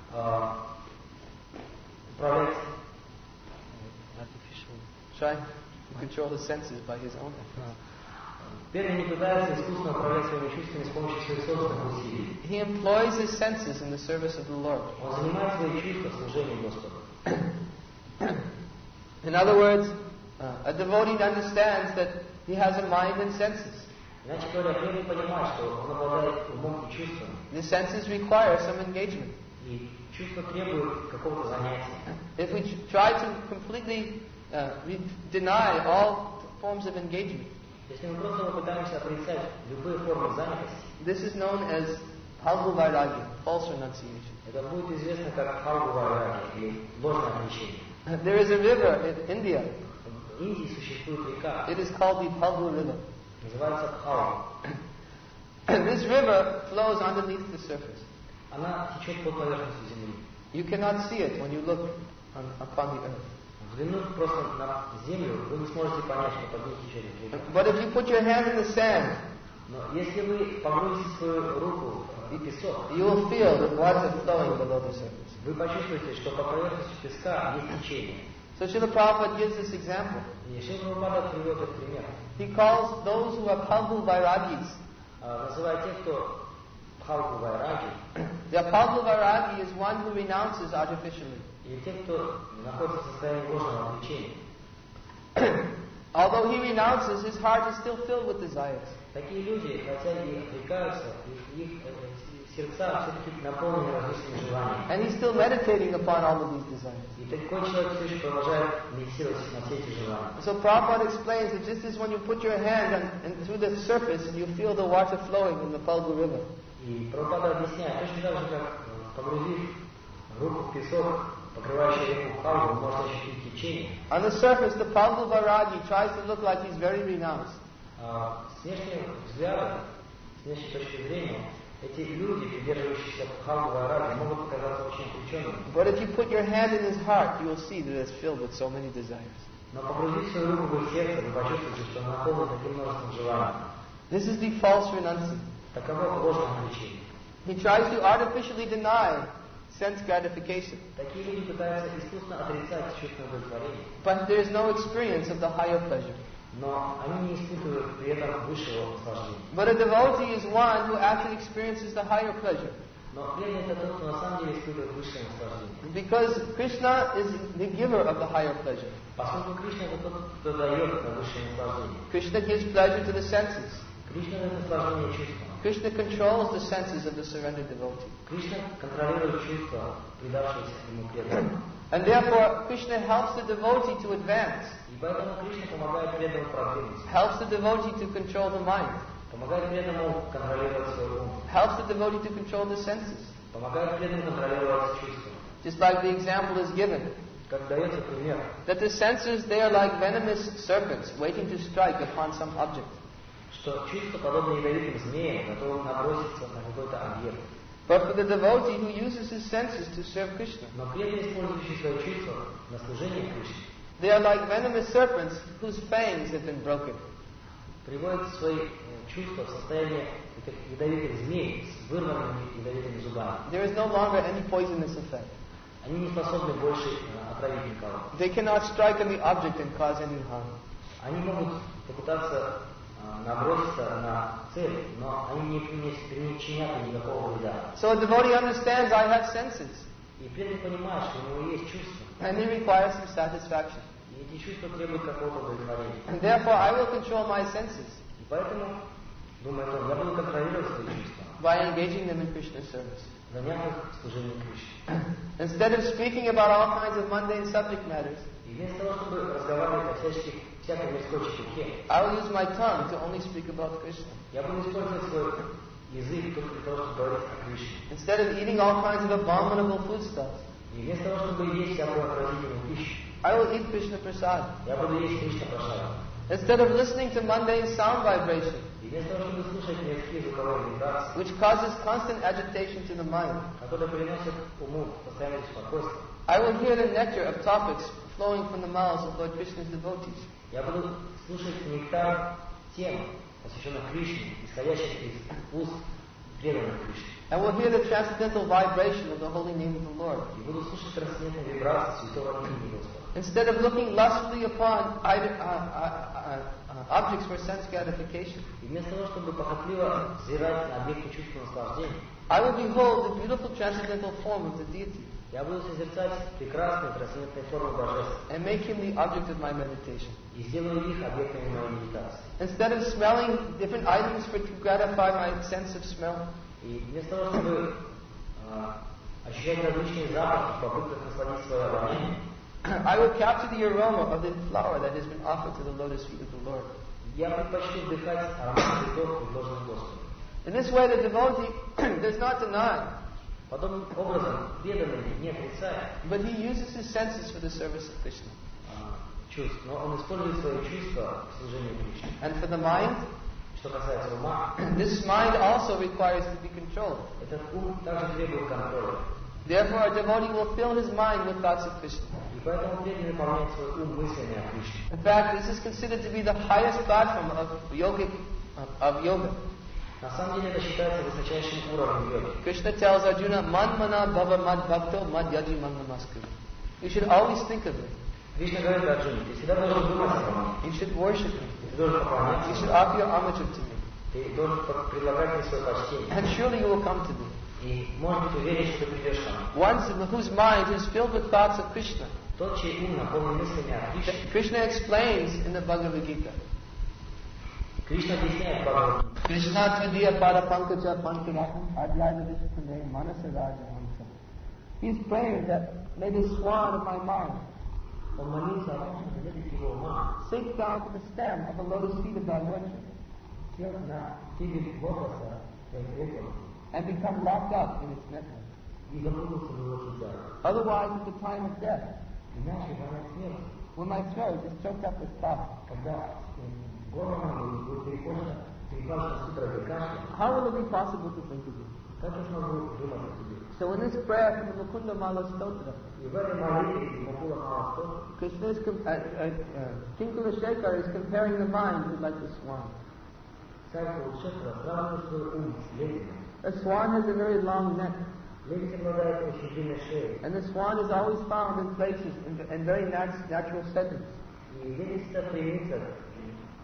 управлять, Try to control his senses by his own efforts. преданный не пытается искусственно управлять своими чувствами с помощью своих собственных усилий. He employs his senses in the service of the Lord. Он занимает свои чувства в служении Господу. In other words, a devotee understands that he has a mind and senses. Иначе говоря, преданный понимает, что он обладает умом и чувством, The senses require some engagement. и чувства требуют какого-то занятия. If we try to completely deny all forms of engagement, Если мы просто попытаемся отрицать любые формы занятости, this is known as Halgu Vairagya, false renunciation. это будет известно как халгу-вайраги или ложное отречение. There is a river in India. В Индии существует река, It is called the Phalgu River. называется Пхалгу. This river flows underneath the surface. Она течет под поверхностью земли. You cannot see it when you look upon the earth. Взглянув просто на землю, вы не сможете понять, что под ней течет река. But if you put your hand in the sand, Но если вы погрузите свою руку в песок, you will feel the water flowing below the surface. вы почувствуете, что по поверхности песка есть течение. So Srila Prabhupada gives this example. И Шрила Прабхупада привел этот пример. He calls those who are Phalgu Vairagis. Называя тех, кто Пхалгу-вайраги, The Phalgu Vairagi is one who renounces artificially. или тех, кто находится в состоянии ложного отречения. Although he renounces, his heart is still filled with desires. Такие люди, хотя и отрекаются, их сердца все-таки наполнены различными желаниями. And he's still meditating upon all of these desires. И такой человек все еще продолжает медитировать на все эти желания. So Prabhupada explains that just as when you put your hand through the surface, you feel the water flowing in the Phalgu River. И Прабхупада объясняет, точно так же, как погрузив руку в песок, покрывающий реку Пхалгу, вы можете ощутить течение. On the surface, the Phalgu Vairagi tries to look like he's very renounced. С внешним взглядом, с внешней точки зрения, эти люди, придерживающиеся Пхалгу-вайраги, могут показаться очень отвлеченными. But if you put your hand in his heart, you will see that it's filled with so many desires. Но погрузив свою руку в их сердце, вы почувствуете, что оно наполнено таким множеством желаний. This is the false renunciation. Таково ложное отречение. He tries to artificially deny sense gratification. Такие люди пытаются искусственно отрицать чувственное удовлетворение. But there is no experience of the higher pleasure. но они не испытывают при этом высшего наслаждения. But a devotee is one who actually experiences the higher pleasure. Но преданный это тот, кто на самом деле испытывает высшее наслаждение. Because Krishna is the giver of the higher pleasure. Поскольку Кришна это тот, кто дает это высшее наслаждение. Krishna gives pleasure to the senses. Кришна дает наслаждение чувствам. Krishna controls the senses of the surrendered devotee. Кришна контролирует чувства, предавшиеся ему преданным. And therefore, Krishna helps the devotee to advance. И поэтому Кришна помогает преданному продвинуться. Helps the devotee to control the mind. Помогает преданному контролировать свой ум. Helps the devotee to control the senses. Помогает преданному контролировать чувства. Just like the example is given. Как дается пример. That the senses, they are like venomous serpents waiting to strike upon some object. Что чувства подобны ядовитым змеям, готовым наброситься на какой-то объект. But for the devotee who uses his senses to serve Krishna, Но преданный, использующий свои чувства на служение Кришне, they are like venomous serpents whose fangs have been broken. приводит свои чувства в состояние ядовитых змей с вырванными ядовитыми зубами. There is no longer any poisonous effect. Они не способны больше отравить никого. They cannot strike on the object and cause any harm. Они могут попытаться наброситься на цель, но они не причинят никакого вреда. So a devotee understands, I have senses, И преданный понимает, что у него есть чувства, and he requires some satisfaction. и эти чувства требуют какого-то удовлетворения. And therefore I will control my senses И поэтому, думает он, я буду контролировать свои чувства, by engaging them in Krishna's service. заняв их служением Кришне. Instead of speaking about all kinds of mundane subject matters, И вместо того, чтобы разговаривать о всякой мирской чепухе, I will use my tongue to only speak about Krishna. я буду использовать свой язык только для того, чтобы говорить о Кришне. Instead of eating all kinds of abominable foodstuffs, И вместо того, чтобы есть всякую отвратительную пищу, I will eat Krishna prasad. я буду есть Кришна Прашад. Instead of listening to mundane sound vibration, И вместо того, чтобы слушать мирские звуковые вибрации, which causes constant agitation to the mind, которые приносят уму постоянное беспокойство, I will hear the nectar of topics flowing from the mouths of Lord Krishna's devotees. я буду слушать нектар тем, посвященных Кришне, исходящих из уст преданных Кришне. I will hear the transcendental vibration of the holy name of the Lord. И буду слушать трансцендентные вибрации святого имени Господа. Instead of looking lustfully upon objects for sense gratification, И вместо того, чтобы похотливо взирать на объекты чувства наслаждения, I will behold the beautiful transcendental form of the deity я буду созерцать прекрасные трансцендентные формы божества and make him the object of my meditation. и сделаю их объектами моей медитации. Instead of smelling different items to gratify my sense of smell, И вместо того, чтобы ощущать различные запахи в попытках насладить свое обоняние, I will capture the aroma of the flower that has been offered to the lotus feet of the Lord. я предпочту вдыхать аромат цветов, предложенных Господу. In this way, the devotee does not deny, Подобным образом преданный не отрицает but he uses his senses for the service of Krishna. чувств, но он использует свои чувства в служении Кришне. And for the mind, Что касается ума, this mind also requires to be controlled. этот ум также требует контроля. Therefore, a devotee will fill his mind with thoughts of Krishna. И поэтому преданный наполняет свой ум мыслями о Кришне. In fact, this is considered to be the highest platform of yoga. На самом деле это считается высочайшим уровнем йоги. Krishna tells Arjuna, "Man mana bhava mad bhakto mad yaji man namaskar." You should always think of it. Кришна говорит Арджуне, ты всегда должен думать обо мне. You should worship him. Ты должен You поклоняться should мне. offer your homage to me. Ты должен предлагать мне свое почтение. And surely you will come to me. И может быть уверен, что ты придешь ко мне. One whose mind is filled with thoughts of Krishna. Тот, чей ум наполнен мыслями о Кришне. Krishna explains in the Bhagavad Gita. Кришна объясняет Бхагавад Гиту. Krishna Tvidiya Pada Pankaja Pankiraham Adhyaya Vishpane Manasaraja Hamsa. He's praying that may the swan of my mind Он молился о том, что ветвь его ума sink down to the stem of the lotus feet of thy Lordship сел на стебель лотоса твоих реков and become locked up in its network. и запутался в его судах. Otherwise, at the time of death, Иначе она смерть, when my throat is choked up with cough, когда горлом будет перехвачена судорога кашля, how will it be possible to think of you? как я смогу думать о себе? So in this prayer from the Mukunda Mala Stotra, И в этой молитве из Мукула Махастора Krishna is King Kulashekar is comparing the mind to like the swan. царь Кулашекара сравнивает свой ум с лебедем. A swan has a very long neck, Лебедь обладает очень длинной шеей. and the swan is always found in places in very natural settings. И лебедь всегда стремится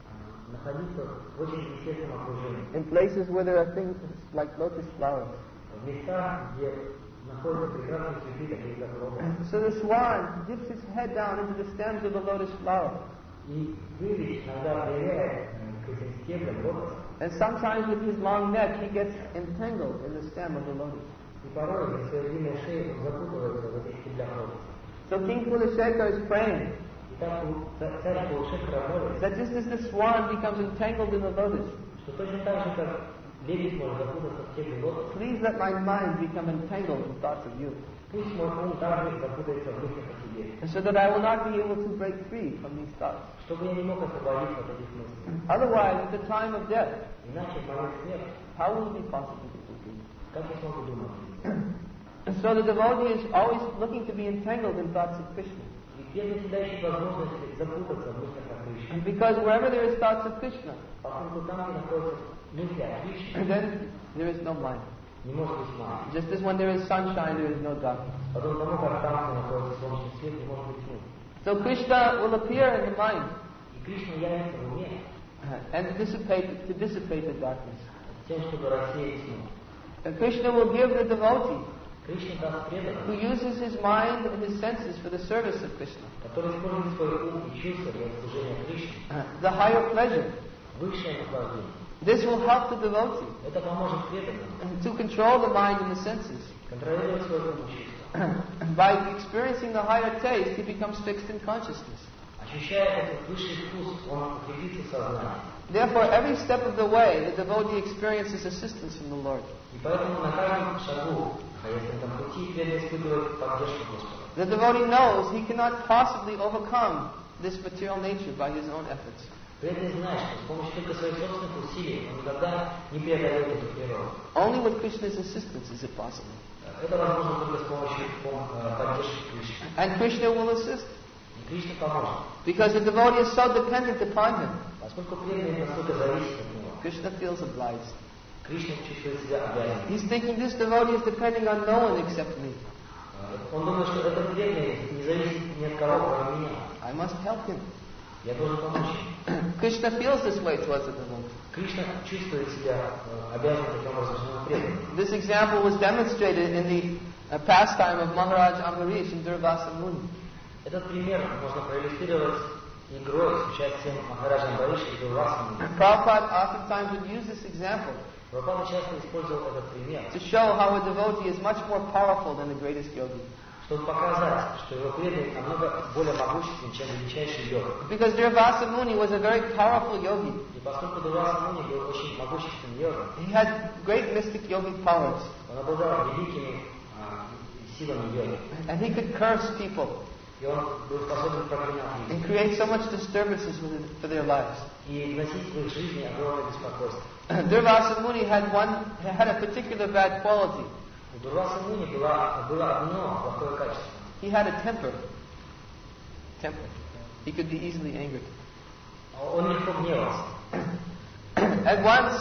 находиться в очень естественном окружении. In places where there are things like lotus flowers. В местах, где находятся прекрасные цветы, такие как лотос. So the swan dips its head down into the stems of the lotus flower. И вылез иногда проверяет к этим стеблям лотоса. And sometimes with his long neck he gets entangled in the stem of the lotus. И порой на своей длинной шее он запутывается в этих стеблях лотоса. So King Kulashekar is praying И так царь Кулашекара молится, that just as the swan becomes entangled in the lotus, что точно так же, как лебедь может запутаться в стебле лотоса, please let my mind become entangled in thoughts of you, пусть мой ум также запутается в мыслях о тебе, so that I will not be able to break free from these thoughts. чтобы я не мог освободиться от этих мыслей. Otherwise, at the time of death, Иначе в момент смерти, how will it be possible to be free? как я смогу думать? And so the devotee is always looking to be entangled in thoughts of Krishna. И бедный всегда ищет возможности запутаться в мыслях о Кришне. And because wherever there is thoughts of Krishna, Поскольку там, где находятся мысли о Кришне, then there is no mind. не может быть тьма. Just as when there is sunshine, there is no darkness. Подобно тому, как там, где находится солнечный свет, не может быть тьмы. So Krishna will appear in the mind И Кришна явится в уме and to dissipate the darkness. тем, чтобы рассеять тьму. And Krishna will give the devotee Кришна даст who преданного, uses his mind and his senses for the service of Krishna который использует свой ум и чувства для служения Кришне, the higher pleasure. высшее наслаждение. This will help the devotee Это поможет преданному to control the mind and the senses. контролировать свой ум и чувства. By experiencing the higher taste, he becomes fixed in consciousness. Ощущая этот высший вкус, он укрепится в сознании. Therefore, every step of the way, the devotee experiences assistance from the Lord. И поэтому на каждом шагу, находясь на этом пути, преданный испытывает поддержку Господа. The devotee knows he cannot possibly overcome this material nature by his own efforts. Преданный знает, что с помощью только своих собственных усилий он никогда не преодолеет эту природу. Only with Krishna's assistance is it possible. Это возможно только с помощью поддержки Кришны. And Krishna will assist, И Кришна поможет. because the devotee is so dependent upon him. Поскольку преданный настолько зависит от него, Krishna feels obliged. Кришна чувствует себя обязанным. He's thinking this devotee is depending on no one except me. Он думает, что этот преданный не зависит ни от кого, кроме меня. I must help him. Я должен помочь ему. Krishna feels this way towards the devotee. Кришна чувствует себя обязанным таким образом своему преданному. This example was demonstrated in the pastime of Maharaj Ambarish and Durvasa Muni. Этот пример можно проиллюстрировать игрой с участием Махараджа Амбариша и Дурваса Муни. Prabhupada oftentimes would use this example Прабхупада часто использовал этот пример, to show how a devotee is much more powerful than the greatest yogi. чтобы показать, что его преданный намного более могущественен, чем величайший йог. Because Durvasa Muni was a very powerful yogi. И поскольку Дурваса Муни был очень могущественным йогом, He had great mystic yogic powers. он обладал великими силами йоги. And he could curse people И он был способен проклинать and людей create so much disturbances for their lives. и вносить в их жизни огромное беспокойство. Durvasa Muni had a particular bad quality. У Дурваса Муни было одно плохое качество. He had a temper. He could be easily angered. Он легко гневался. At once,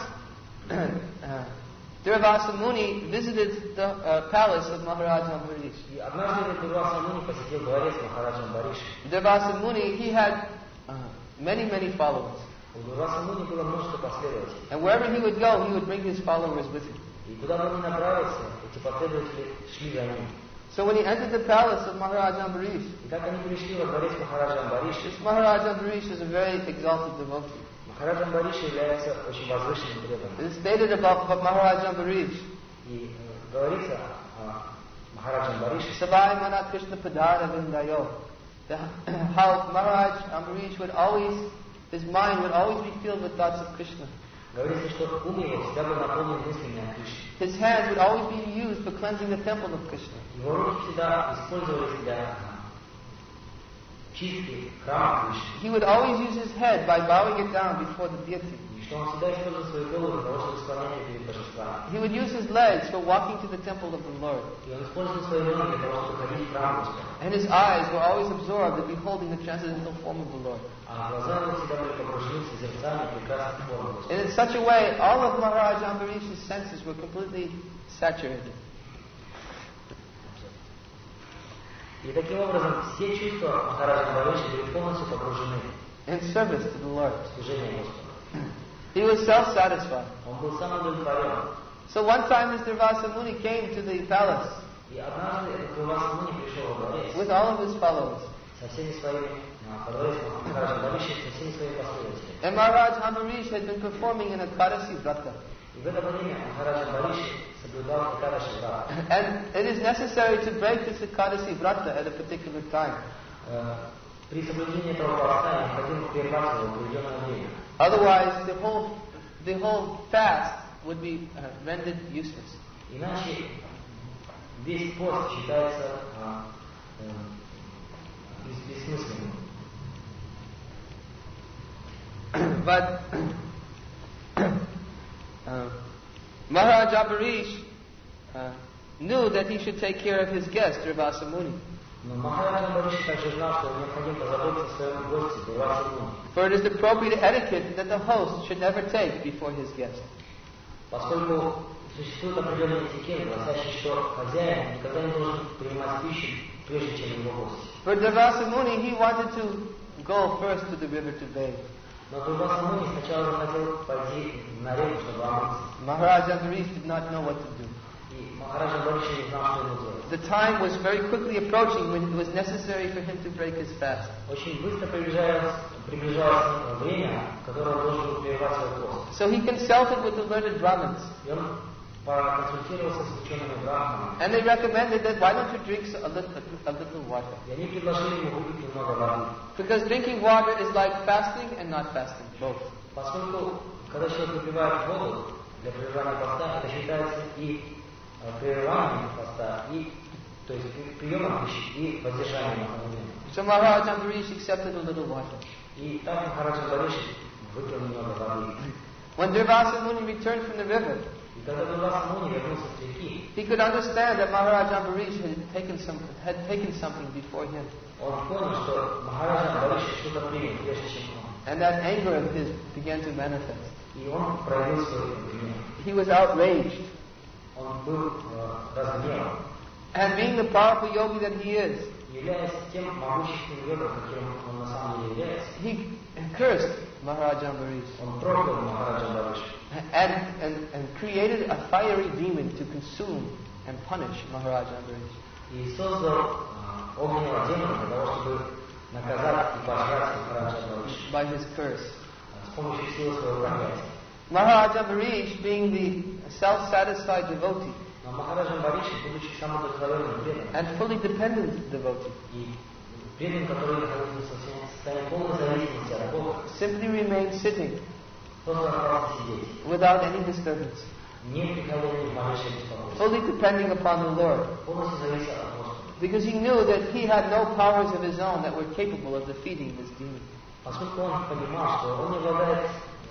Durvasa Muni visited the palace of Maharaja Ambarish. И однажды Дурваса Муни посетил дворец Махараджа Амбариша. Durvasa Muni, he had many followers. У Дурваса Муни было множество последователей. And wherever he would go, he would bring his followers with him. И куда бы он ни направился, эти последователи шли за ним. So when he entered the palace of Maharaja Ambarish, И так они пришли во дворец Махараджа Амбариша. this Maharaja Ambarish is a very exalted devotee. Махараджа Амбариша является очень возвышенным преданным. It is stated about Maharaja Ambarish, И говорится о Махараджа Амбарише, Savai Mana Krishna Padara Vindayo, how Maharaj Ambarish his mind would always be filled with thoughts of Krishna. говорится, что ум его всегда был наполнен мыслями о Кришне. His hands would always be used for cleansing the temple of Krishna. Его руки всегда использовались для чистки храма Кришны. He would always use his head by bowing it down before the deity. И что он всегда использовал свою голову для того, чтобы склонять ее перед божествами. He would use his legs for walking to the temple of the Lord. И он использовал свои ноги для того, чтобы ходить в храм Господа. And his eyes were always absorbed in beholding the transcendental form of the Lord. А глаза его всегда были погружены в созерцание прекрасных форм Господа. And in such a way, all of Maharaj Ambarish's senses were completely saturated. И таким образом все чувства Махараджа Амбариша были полностью погружены In service to the Lord. в служение Господа. He was self-satisfied. Он был самоудовлетворен. So one time Mr. Vasamuni came to the palace И однажды этот Дурваса Муни пришел во дворец with all of his followers. со всеми своими Махараджа Бариши, со всеми своими последователями. And Maharaj Ambarish had been performing in a Kadasi Vrata. И в это время Махараджа Бариши соблюдал Экадаши Врата. And it is necessary to break this Kadasi Vrata at a particular time. При соблюдении этого поста необходимо прервать его в определенное время. Otherwise, the whole fast would be rendered useless. Иначе весь пост считается бессмысленным. But Maharaj Ambarish knew that he should take care of his guest, Durvasa Muni. Но Махарадж Амбариши также знал, что необходимо позаботиться о своем госте, Дурвасе Муни. For it is the appropriate etiquette that the host should never take before his guest. Поскольку существует определенный этикет, гласящий, что хозяин никогда не должен принимать пищу, прежде чем его гости. For Durvasa Muni, he wanted to go first to the river to bathe. Но Дурваса Муни сначала захотел пойти на реку, чтобы омыться. Maharaj Ambarish did not know what to do. И Махарадж Амбариши не знал, что ему делать. The time was very quickly approaching when it was necessary for him to break his fast. Очень быстро приближалось время, которое он должен был прервать свой пост. So he consulted with the learned Brahmins. И он проконсультировался с учеными брахманами. And they recommended that why don't you drink a little water? И они предложили ему выпить немного воды. Because drinking water is like fasting and not fasting, both. Поскольку, когда человек выпивает воду для прерывания поста, это считается и прерыванием поста, и, то есть приемом пищи и воздержанием от момента. So Maharaj Ambarish accepted a little water. И так Махарадж Амбариши выпил немного воды. When Durvasa Muni returned from the river, И когда Дурваса Муни вернулся с реки, he could understand that Maharaj Ambarish had taken something before him. он понял, что Махарадж Амбариши что-то принял, прежде чем он. And that anger of his began to manifest. И он проявил свой гнев. He was outraged. Он был разгневан. And being the powerful yogi that he is, Являясь тем могущественным йогом, каким он на самом деле является, he cursed Maharaj Ambarish он проклял Махараджа Амбариши. and created a fiery demon to consume and punish Maharaj Ambarish. И создал огненного демона для того, чтобы наказать и пожрать Махараджа Амбариши By his curse. с помощью силы своего проклятия. Maharaj Ambarish, being the self-satisfied devotee Но Махарадж Амбариши, будучи самоудовлетворенным преданным, and fully dependent devotee, и преданным, который находился в состоянии полной зависимости от Бога, simply remained sitting просто остался сидеть, without any disturbance, не приходя ни в малейшее беспокойство, fully depending upon the Lord, полностью завися от Господа. because he knew that he had no powers of his own that were capable of defeating this demon. Поскольку он понимал, что он не обладает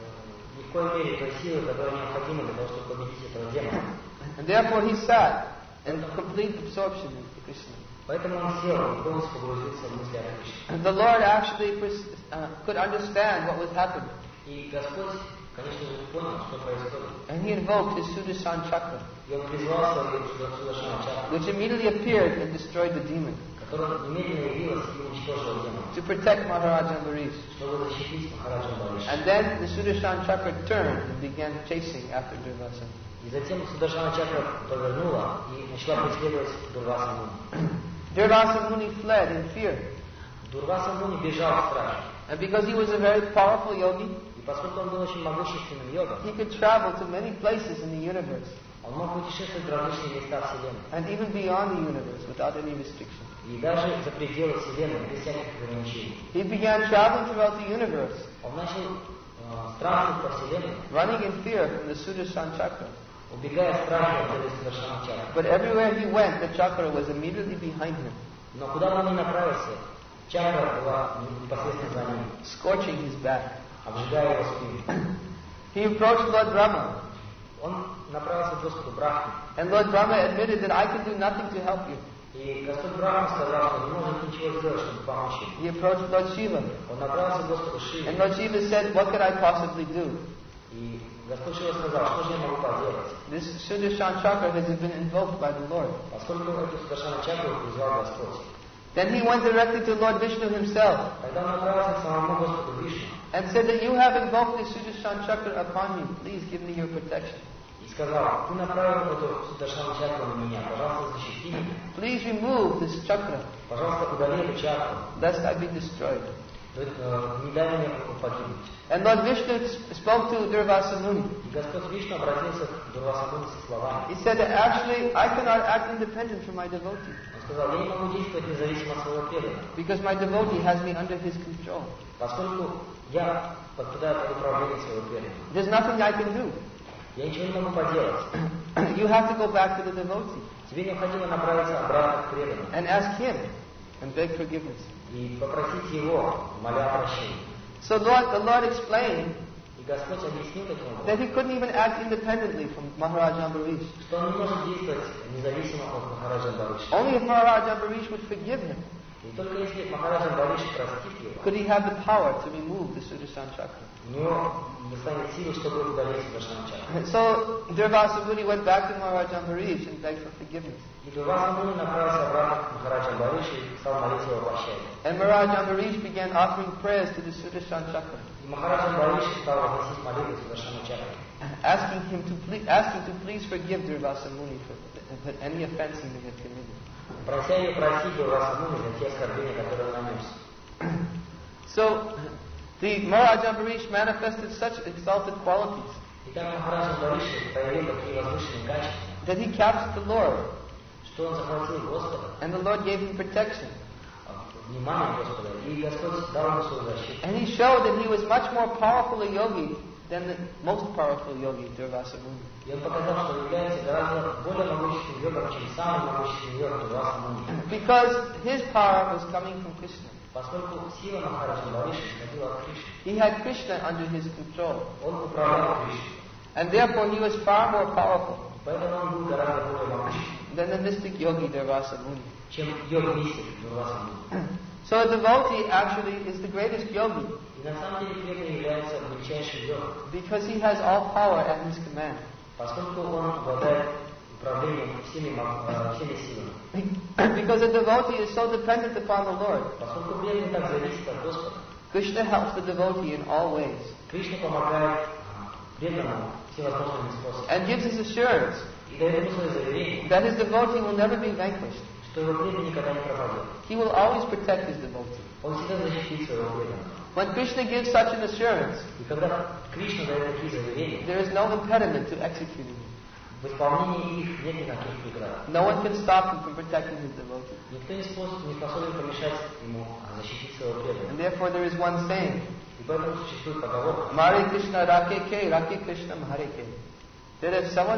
ни в коей мере той силой, которая необходима для того, чтобы победить этого демона. And therefore he sat in complete absorption into Krishna. Поэтому он сел и полностью погрузился в мысли о Кришне. And the Lord actually could understand what was happening. И Господь, конечно же, понял, что происходит. And he invoked his Sudarshan Chakra, И он призвал свою Сударшана Чакру, which immediately appeared and destroyed the demon, которая немедленно явилась и уничтожила демона, to protect Maharaj Ambarish. чтобы защитить Махараджа Амбариши. And then the Sudarshan Chakra turned and began chasing after Durvasa. И затем Сударшана Чакра повернула и начала преследовать Дурваса Муни. Durvasa Muni fled in fear. Дурваса Муни бежал в страхе. And because he was a very powerful yogi, И поскольку он был очень могущественным йогом, he could travel to many places in the universe он мог путешествовать в различные места Вселенной. and even beyond the universe without any restriction. И даже за пределы Вселенной, без всяких ограничений. He began traveling throughout the universe, Он начал странствовать по Вселенной, running in fear from the Sudarshan Chakra. убегая в страхе от этой Сударшана Чакры. But everywhere he went, the chakra was immediately behind him, Но куда бы он ни направился, чакра была непосредственно за ним, scorching his back. обжигая его спину. He approached Lord Brahma, Он направился к Господу Брахме. and Lord Brahma admitted that I can do nothing to help you. И Господь Брахма сказал, что не может ничего сделать, чтобы помочь ему. He approached Lord Shiva, Он направился к Господу and Шиве. Lord Shiva said, what could I possibly do? И Господь Шива сказал, что же я могу поделать? This Sudarshan Chakra has been invoked by the Lord. Поскольку эту Сударшана Чакру призвал Господь. Then he went directly to Lord Vishnu himself Тогда он направился к самому Господу Вишну and said that you have invoked the Sudarshan Chakra upon you. Please give me your protection. и сказал: ты направил эту Сударшану чакру на меня, пожалуйста, защити меня. Please remove this chakra, Пожалуйста, удали эту чакру, lest I be destroyed. не дай мне погибнуть. And Lord Vishnu spoke to Durvasa Muni. И Господь Вишну обратился к Дурвасамуни со словами. He said that actually I cannot act independent from my devotee Он сказал: я не могу действовать независимо от своего преданного, because my devotee has me under his control. поскольку я подпадаю под управление своего преданного. There's nothing I can do. Я ничего не могу поделать. You have to go back to the devotee Тебе необходимо направиться обратно к преданному and ask him and beg forgiveness. и попросить его, моля о прощении. So the Lord explained И Господь объяснил таким that образом, he couldn't even act independently from Maharaja Ambarish. что он не может действовать независимо от Махараджа Амбариша. Only if Maharaja Ambarish would forgive him И только если Махараджа Амбариш простит его, could he have the power to remove the Sudarshan Chakra. у него не станет силы, чтобы удалить Сударшану чакру. So Durvasa Muni went back to Maharaja Ambarish and begged for forgiveness. И Дурвасамуни направился обратно к Махараджа Амбаришу и стал молить его о прощении. And Maharaja Ambarish began offering prayers to the Sudarshan Chakra, И Махарадж Амбариш стал возносить молитву Сударшану чакру, asking him to please forgive Durvasa Muni for any offense he may have committed. прося ее простить Дурвасамуни за те оскорбления, которые он нанес. So the Maharaja Ambarish manifested such exalted qualities И так Махарадж Амбариш проявил такие возвышенные качества, that he captured the Lord, что он захватил Господа, and the Lord gave him protection. внимание Господа, и Господь дал ему свою защиту. And he showed that he was much more powerful a yogi than the most powerful yogi, Durvasa Muni. И он показал, что является гораздо более могущественным йогом, чем самый могущественный йог Дурвасамуни. Because his power was coming from Krishna. Поскольку сила Махараджа Амбариша исходила от Кришны, He had Krishna under his control. он управлял Кришной. And therefore he was far more powerful Поэтому он был гораздо более могущественным, than the mystic yogi, Durvasa Muni. чем йог-мистик Дурвасамуни. So a devotee actually is the greatest yogi И на самом деле преданный является величайшим йогом, because he has all power at his command. поскольку он обладает управлением всеми силами. Because a devotee is so dependent upon the Lord. Поскольку преданный так зависит от Господа, Krishna helps the devotee in all ways Кришна помогает преданному всевозможными способами and gives his assurance и дает ему свое заверение, that his devotee will never be vanquished. что его преданный никогда не пропадет. He will always protect his devotee. Он всегда защитит своего преданного. When Krishna gives such an assurance, И когда Кришна дает такие заверения, there is no impediment to executing it. в исполнении их нет никаких преград. No one can stop him from protecting his devotee. Никто не способен помешать ему защитить своего преданного. And therefore there is one saying, И поэтому существует поговорка, Mare Krishna Rake Ke, Rake Krishna Hare Ke. That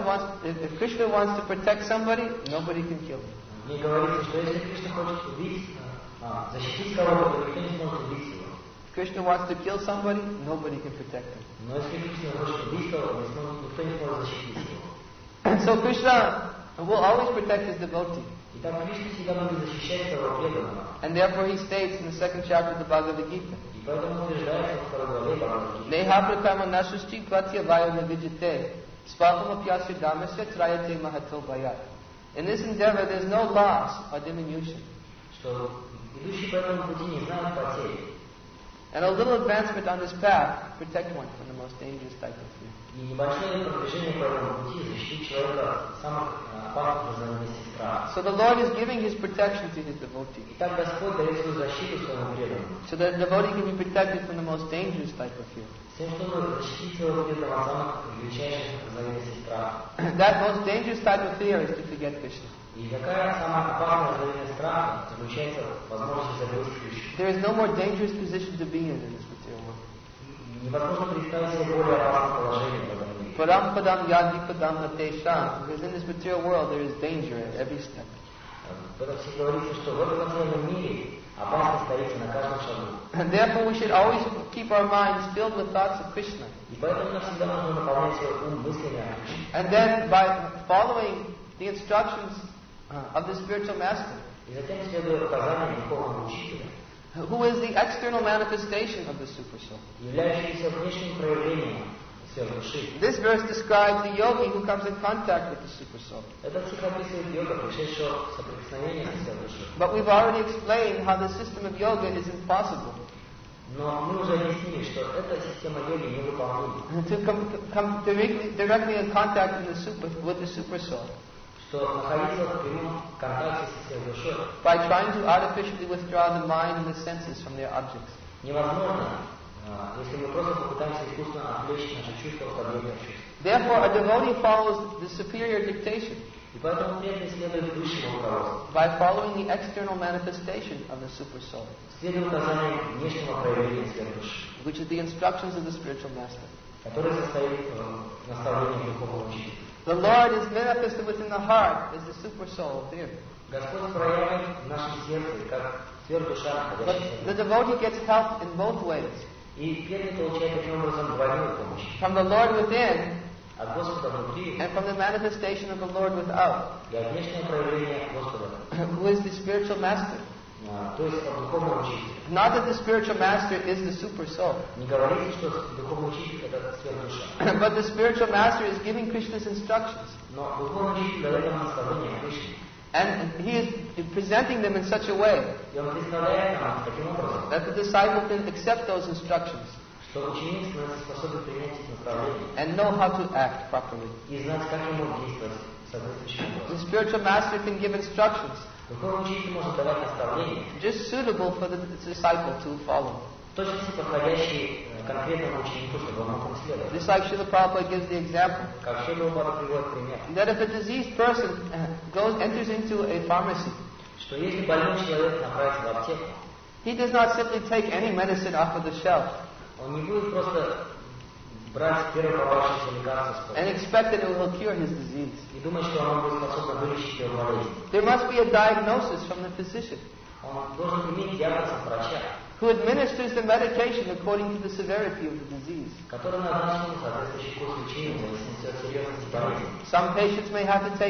if Krishna wants to protect somebody, nobody can kill him. мне говорится, что если Кришна хочет убить, защитить кого-то, то никто не сможет убить его. If Krishna wants to kill somebody, nobody can protect him. Но если Кришна хочет убить кого-то, никто не сможет защитить его. So Krishna will always protect his devotee. Итак, Кришна всегда будет защищать своего преданного. And therefore he states in the second chapter of the Bhagavad Gita, И поэтому утверждается во второй главе Бхагавад-гиты. Neha prakama nasushti pratya vayo navijite, svapam apyasya dharmasya trayate mahato bhayat. In this endeavor there is no loss or diminution. Что идущий по этому пути не знает потерь. And a little advancement on this path protect one from the most dangerous type of fear. И небольшое продвижение по этому пути защитит человека от самых опасных разновидностей страха. So the Lord is giving His protection to His devotee, Итак, Господь дает свою защиту своему преданному, so that the devotee can be protected from the most dangerous type of fear. с тем, чтобы защитить своего преданного от самых величайших разновидностей страха. That most dangerous type of fear is to forget Krishna. И какая самая опасная разновидность страха заключается в возможности забыть Кришну. There is no more dangerous position to be in this material world. Невозможно представить себе более опасное положение в этом мире. Padam padam yadi padam natesham. Because in this material world there is danger at every step. В этом все говорится, что в этом материальном мире опасность таится на каждом шагу. And therefore we should always keep our minds filled with thoughts of Krishna. И поэтому нам всегда нужно наполнять свой ум мыслями о Кришне. And then by following the instructions of the spiritual master, И затем следуя указаниям духовного учителя, who is the external manifestation of the Super Soul. являющийся внешним проявлением сверхдуши. This verse describes the yogi who comes in contact with the super soul. Этот стих описывает йога, пришедшего в соприкосновение со сверхдушой. But we've already explained how the system of yoga is impossible. Но мы уже объяснили, что эта система йоги невыполнима. To come directly in contact with the super soul. Что находиться в прямом контакте со сверхдушой. By trying to artificially withdraw the mind and the senses from their objects. Невозможно, если мы просто попытаемся искусственно отвлечь наши чувства от объектов чувств. Therefore, a devotee follows the superior dictation. И поэтому преданный следует высшему руководству. By following the external manifestation of the super soul. Следует указаниям внешнего проявления сверхдуши. Which is the instructions of the spiritual master. Который состоит в наставлении духовного учителя. The Lord is manifested within the heart as the super soul within. Господь проявлен в нашем сердце, как сверхдуша, находящаяся в The devotee gets help in both ways. И преданный получает таким образом двойную помощь. From the Lord within, От Господа внутри and from the manifestation of the Lord without. и от внешнего проявления Господа, Who is the spiritual master. то есть от духовного учителя. Not that the spiritual master is the super soul. Не говорите, что духовный учитель это сверхдуша. But the spiritual master is giving Krishna's instructions. Но духовный учитель дает нам наставление Кришне. And he is presenting them in such a way И он представляет нам таким образом, that the disciple can accept those instructions что ученик становится способен принять эти наставления and know how to act properly. и знать, как ему действовать соответствующим The образом. spiritual master can give instructions Духовный учитель может давать наставления, just suitable for the disciple to follow. точности подходящие конкретному ученику, чтобы он мог следовать. Just like Srila Prabhupada gives the example Как Шрила Прабхупада приводит пример, that if a diseased person enters into a pharmacy, что если больной человек направится в аптеку, he does not simply take any medicine off of the shelf он не будет просто брать первое попавшееся лекарство and expect that it will cure his disease. и думать, что оно будет способно вылечить его болезнь. There must be a diagnosis from the physician Он должен иметь диагноз от врача, who administers the medication according to the severity of the disease. который назначен соответствующий курс лечения в зависимости от серьезности болезни. Some patients may have to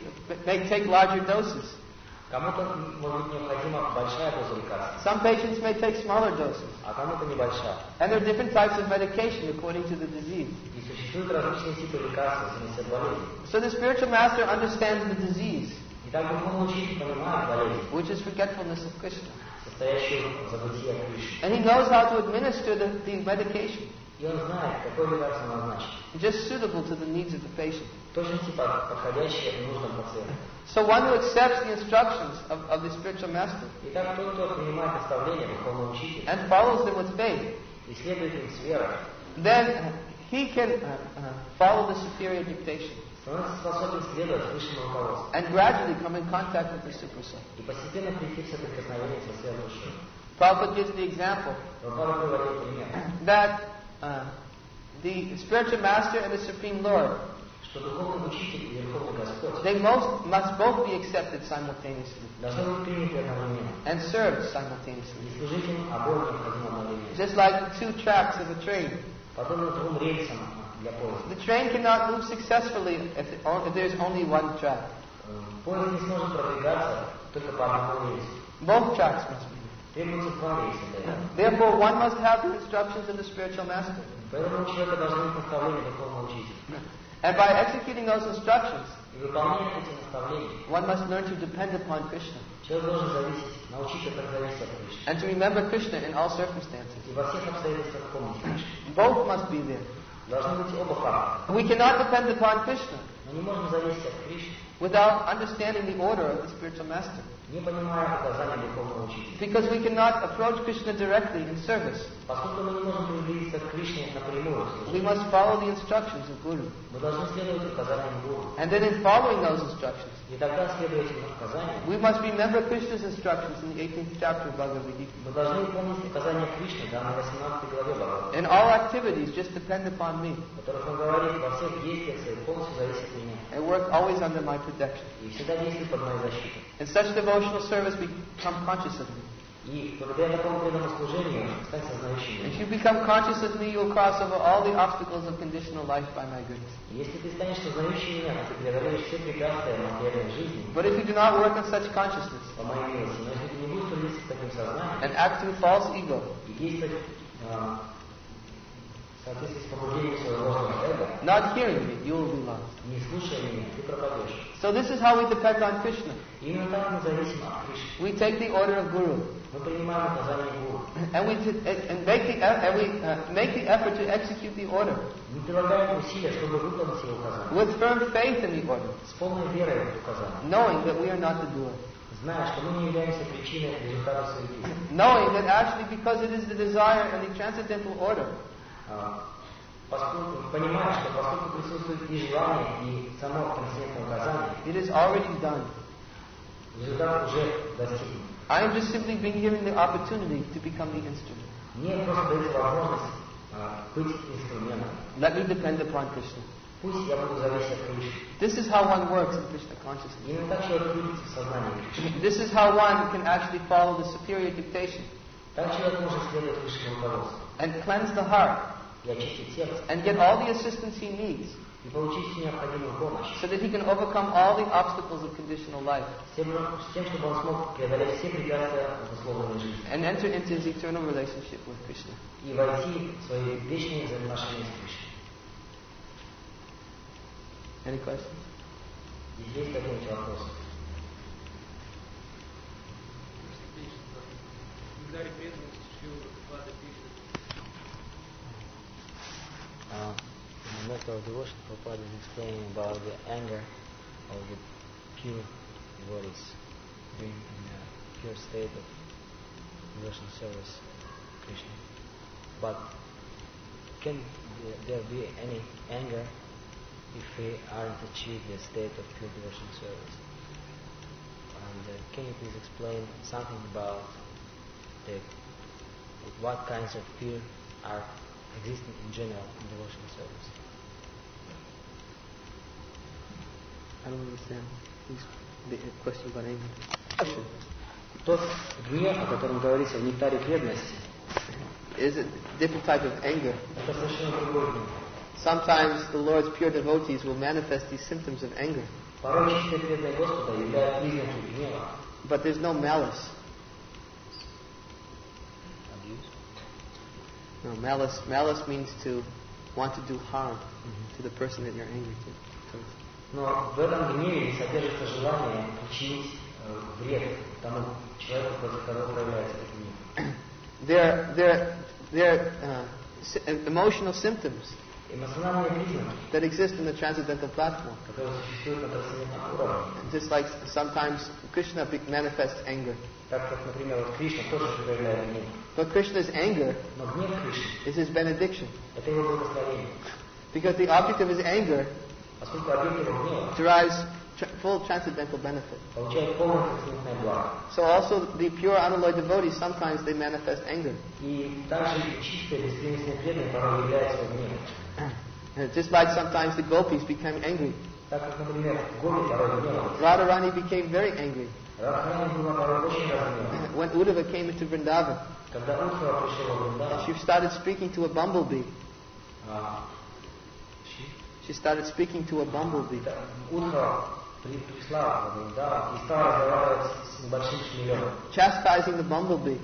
take larger doses. Кому-то может быть необходима большая доза лекарства, Some patients may take smaller doses. а кому-то небольшая. And there are different types of medication according to the disease. И существуют различные типы лекарств в зависимости от болезни. So the spiritual master understands the disease, Итак, духовный учитель понимает болезнь, which is forgetfulness of Krishna. состоящую в забытии от Кришны. And he knows how to administer the medication, И он знает, какое лекарство назначить. just suitable to the needs of the patient. Точности подходящее нужным пациенту. So one who accepts the instructions of the spiritual master Итак, тот, кто принимает наставления духовного учителя and follows them with faith, и следует им с верой, then he can follow the superior dictation становится способен следовать высшему руководству and gradually come in contact with the super soul. и постепенно прийти в соприкосновение со своей душой. Prabhupada gives the example Прабхупада приводит пример, that the spiritual master and the Supreme Lord, что духовный учитель и Верховный Господь they must both be accepted simultaneously должны быть приняты одновременно and served simultaneously. и служить им обоим необходимо одновременно. Just like the two tracks of a train. Подобно двум рельсам для поезда. The train cannot move successfully if there's only one track. Поезд не сможет продвигаться только по одному рельсу. Both tracks must be. Требуется два рельса для этого. Therefore, one must have the instructions of the spiritual master. Поэтому у человека должны быть наставления духовного учителя. And by executing those instructions, И выполняя эти наставления, one must learn to depend upon Krishna человек должен научиться как зависеть от Кришны. and to remember Krishna in all circumstances. И во всех обстоятельствах помнить Кришну. Both must be there. Должны быть оба факта. We cannot depend upon Krishna Мы не можем зависеть от Кришны, without understanding the order of the spiritual master. не понимая указания духовного учителя. Because we cannot approach Krishna directly in service. Поскольку мы не можем приблизиться к Кришне напрямую, We must follow the instructions of Guru. мы должны следовать указаниям Гуру. And then in following those instructions, И тогда, следуя этим указаниям, we must remember Krishna's instructions in the 18th chapter of Bhagavad Gita. мы должны помнить указания Кришны, данные в 18 главе Бхагавад-гиты, In all activities, just depend upon me в которых он говорит, во всех действиях своих полностью зависит от меня. and work always under my protection. И всегда действует под моей защитой. In such devotional service, become conscious of me. И благодаря такому преданному служению стань сознающим If меня. you become conscious of me, you'll cross over all the obstacles of conditional life by my goodness. Если ты станешь сознающим меня, то ты преодолеешь все препятствия материальной жизни But if you do not work in such consciousнess по моей милости, но если ты не будешь трудиться с таким сознанием and act through false ego, и действовать соответствии с побуждением своего ложного эго, not hearing me, you will be lost. не слушая меня, ты пропадешь. So this is how we depend on Krishna. Именно так мы зависим от Кришны. We take the order of Guru Мы принимаем указания Гуру. and we make the effort to execute the order Мы прилагаем усилия, чтобы выполнить его указания. with firm faith in the order, С полной верой в это указание. knowing that we are not the doer. Зная, что мы не являемся причиной результата своих действий. Knowing that actually because it is the desire and the transcendental order, Поскольку понимаешь, что поскольку присутствует и желание, и само трансцендентное указание, it is already done. результат уже достигнут. I am just simply being given the opportunity to become the instrument. Мне просто дается возможность быть инструментом. Let me depend upon Krishna. Пусть я буду зависеть от Кришны. This is how one works in Krishna consciousness. Именно так человек крутится в сознании Кришны. This is how one can actually follow the superior dictation Так человек может следовать высшему руководству and cleanse the heart и очистить сердце, and get all the assistance he needs и получить всю необходимую помощь, so that he can overcome all the obstacles of conditional life с тем, чтобы он смог преодолеть все препятствия в условной жизни and enter into his eternal relationship with Krishna. и войти в свои вечные взаимоотношения с Кришной. Any questions? Здесь есть какие-нибудь вопросы? In the method of devotion, Prabhupada is explaining about the anger of the pure devotees being in a pure state of devotional service to Krishna. But can there be any anger if we aren't achieved the state of pure devotional service? And can you please explain something about what kinds of fear are existing in general in devotional service? I don't understand. The question about anger. Тот гнев, о котором говорится в нектаре преданности, Is a different type of anger. это совершенно другой гнев. Sometimes the Lord's pure devotees will manifest these symptoms of anger, Порой чистая преданная Господа являет признаки гнева. but there's no malice. No, malice means to want to do harm to the person that you're angry to. Но в этом гневе не содержится желание причинить вред тому человеку, против которого проявляется этот гнев. There are emotional symptoms Эмоциональные признаки, that exist in the transcendental platform. которые существуют на трансцендентном уровне. Just like sometimes Krishna manifests anger. Так как, например, вот Кришна тоже проявляет гнев. But Krishna's anger Но гнев Кришны is his benediction. – это его благословение. Because the object of his anger Поскольку объект его гнева derives full transcendental benefit. получает полное трансцендентное благо. So also the pure unalloyed devotees, sometimes they manifest anger. И также чистые, беспримесные преданные порой являют свой гнев. Just like sometimes the gopis became angry. Так как, например, Гопи порой гневались. Radharani became very angry Радхарани была порой очень разгневана. when Uddhava came into Vrindavan. Когда Удхава пришла в Вриндаван, She started speaking to a bumblebee. She She started speaking to a bumblebee. Удхава пришла в Вриндаван и стала разговаривать с небольшим шмелем. Chastising the bumblebee.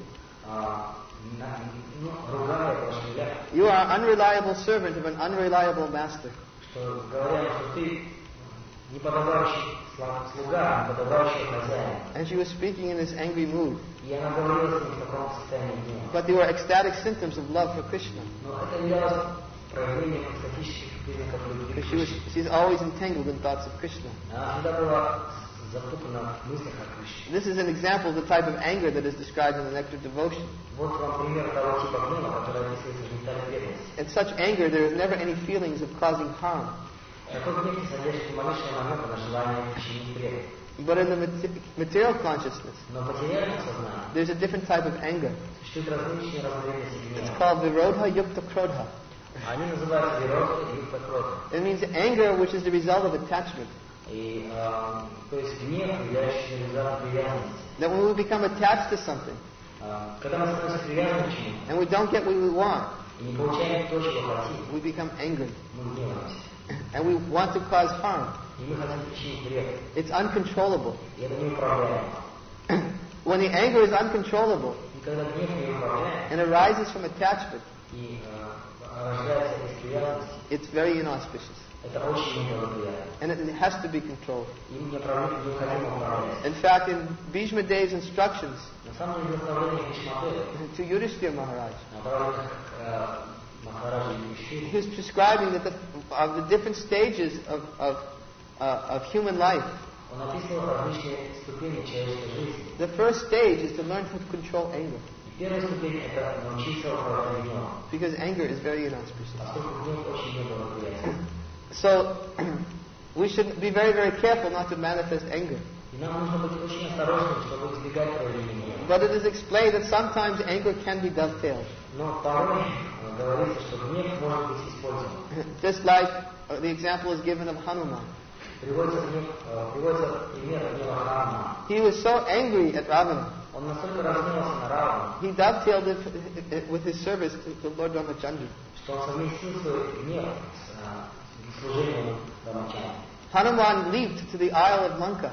Ругая этого шмеля, You are an unreliable servant of an unreliable master. что говоря, что ты неподобающий слуга, неподобающий хозяин. And she was speaking in this angry mood. И она говорила с ним в таком состоянии гнева. But they were ecstatic symptoms of love for Krishna. Но это являлось проявлением экстатических признаков любви. Because she's always entangled in thoughts of Krishna. Она всегда была запутана в мыслях о Кришне. This is an example of the type of anger that is described in the Nectar of Devotion. Вот вам пример того типа гнева, который описывается в нектаре преданности. In such anger, there is never any feelings of causing harm. Такой гнев не содержит ни малейшего намека на желание причинить вред. But in the material consciousness, Но в материальном сознании there's a different type of anger. существуют различные разновидности It's гнева. called Virodha Yukta Krodha. Они называются вирода и юкта-крота. It means anger which is the result of attachment. И, то есть гнев, являющийся результатом привязанности. That when we become attached to something Когда мы становимся привязанными к чему-то and we don't get what we want, и не получаем то, чего хотим, we become angry. мы гневаемся. And we want to cause harm. И мы хотим причинить вред. It's uncontrollable. И это неуправляемо. When the anger is uncontrollable И когда гнев неуправляем, and arises from attachment, и рождается из привязанности, it's very inauspicious. это очень неблагоприятно. And it has to be controlled. Им необходимо управлять. In fact, in Bhishma Dev's instructions На самом деле, наставление Бхишмадева, to Yudhishthira Maharaj, направленных к Махараджу Юдхиштхире, he was prescribing that of the different stages of human life. он описывал различные ступени человеческой жизни. The first stage is to learn how to control anger, И первая ступень – это научиться управлять гневом, because anger is very inauspicious. поскольку гнев очень неблагоприятен. So, we should be very, very careful not to manifest anger. И нам нужно быть очень осторожными, чтобы избегать проявления гнева. But it is explained that sometimes anger can be dovetailed. Но порой говорится, что гнев может быть использован. Just like the example is given of Hanuman. Приводится пример гнева Ханумана. He was so angry at Ravana. Он настолько разгневался на Равану, He dovetailed it with his service to Lord Ramachandra. что он совместил свой гнев с служением Рамачандры. Hanuman leaped to the Isle of Lanka,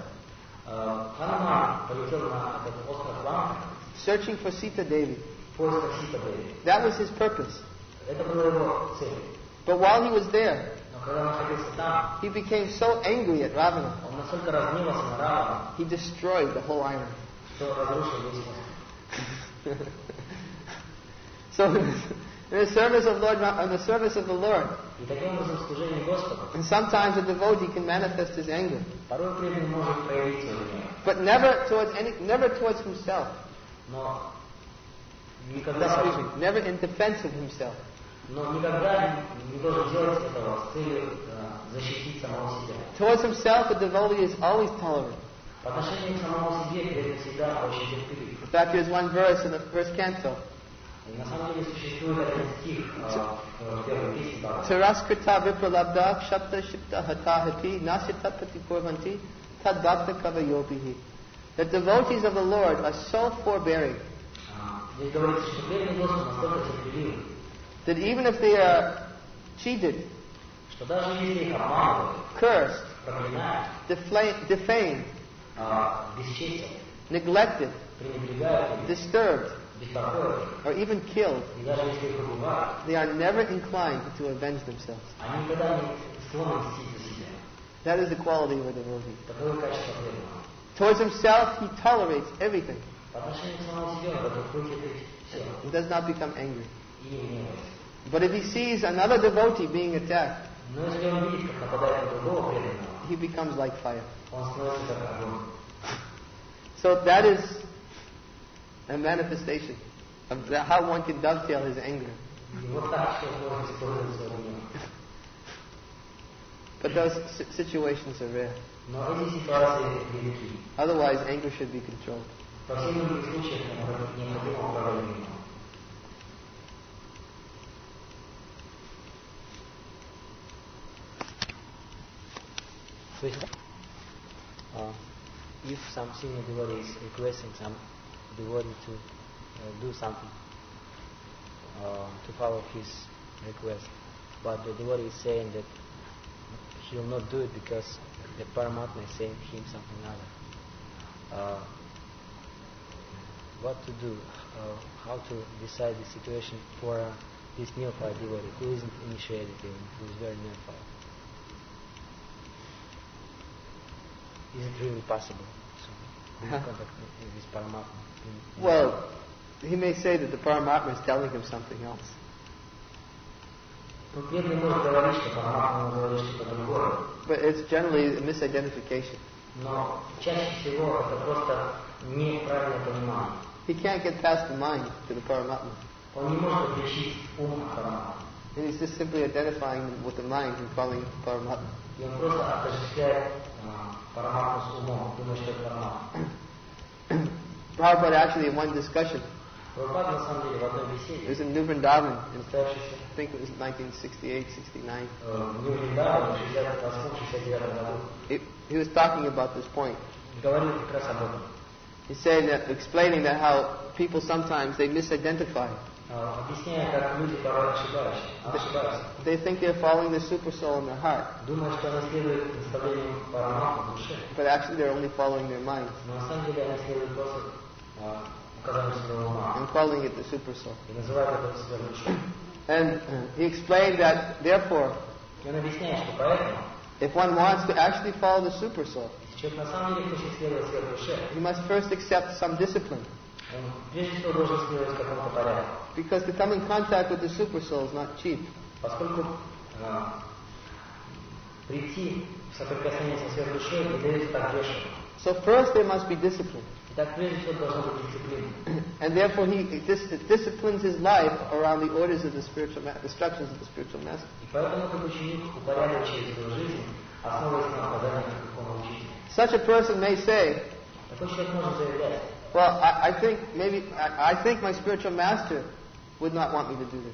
Хануман полетел на этот остров Ланка searching for Sita Devi. в поисках Сита-Деви. That was his purpose. Это была его цель. But while he was there, Но когда он находился там, he became so angry at Ravana, он настолько разгневался на Равану, he destroyed the whole island. что разрушил весь остров. So, in the service of the Lord, И таким образом в служении Господу and sometimes a devotee can manifest his anger, порой преданный может проявить свой гнев. but never towards himself. Но Excuse никогда me, never in defense of himself. не должен делать этого с целью защитить самого себя. Towards himself, a devotee is always tolerant. По отношению к самому себе преданный всегда очень терпелив. In fact, there's one verse in the first canto. И на самом деле существует один стих в первой песне Бхагавата. Taraskrita vipralabda kshapta shipta hatahati nasita patikurvanti tad bhakta kavayopihi. The devotees of the Lord are so forbearing Здесь говорится, что преданный Господу настолько терпеливы, that even if they are cheated, что даже если их обманывают, cursed, проклинают, defamed, бесчестят, neglected, пренебрегают ими, disturbed, беспокоят, or even killed, и даже если их убивают, they are never inclined to avenge themselves. они никогда не склонны мстить за себя. That is the quality of a devotee. Такое качество преданного. Towards himself, he tolerates everything. По отношению к самому себе он готов вытерпеть все He does not become angry. и не гневается. But if he sees another devotee being attacked, Но если он видит, как нападает на другого преданного, he becomes like fire. он становится как огонь. So that is a manifestation of how one can dovetail his anger. И вот так человек может использовать свой гнев. But those situations are rare. Но эти ситуации велики. Otherwise, anger should be controlled. Во всех других случаях необходимо управлять гневом. If some senior devotee is requesting some devotee to do something, to follow his request, but the devotee is saying that he will not do it because the Paramatma is saying him something other. What to do? How to decide the situation for this neophyte devotee who isn't initiated even, who is very neophyte? Is it really possible to contact with this Paramatma? Well, he may say that the Paramatma is telling him something else. Тут преданный может говорить, что Параматма говорит что-то другое. But it's generally a misidentification. Но чаще всего это просто неправильное понимание. He can't get past the mind to the Paramatma. Он не может отличить ум от Параматмы. And he's just simply identifying with the mind and calling it Paramatma. И он просто отождествляет Параматму с умом, думая, что это Параматма. Prabhupada actually in one discussion, Прабхупада на самом деле в одной it беседе, was in New Vrindavan, in, состоявшейся I think it was 1968, 69. в Нью-Вриндаване в 68-69 году, He was talking about this point. говорил как раз об этом. He said that, explaining that how people sometimes they misidentify. Объясняя, как люди порой ошибаются. They think they're following the super soul in their heart, Думают, что они следуют наставлениям Параматмы в душе. but actually they're only following their minds Но на самом деле они следуют просто указанию своего ума and calling it the super soul. и называют это своей душой. And he explained that, therefore, И он объясняет, что поэтому, if one wants to actually follow the super soul, если человек на самом деле хочет следовать своей душе, he must first accept some discipline. он прежде всего должен следовать какому-то порядку. Because to come in contact with the super soul is not cheap. Поскольку прийти в соприкосновение со своей душой не дается так дешево. So first there must be discipline. Итак, прежде всего должна быть дисциплина. And therefore he disciplines his life around the orders of the instructions of the spiritual master. И поэтому этот ученик упорядочивает свою жизнь, основываясь на указаниях духовного учителя. Such a person may say, Такой человек может заявлять, well, I think my spiritual master would not want me to do this.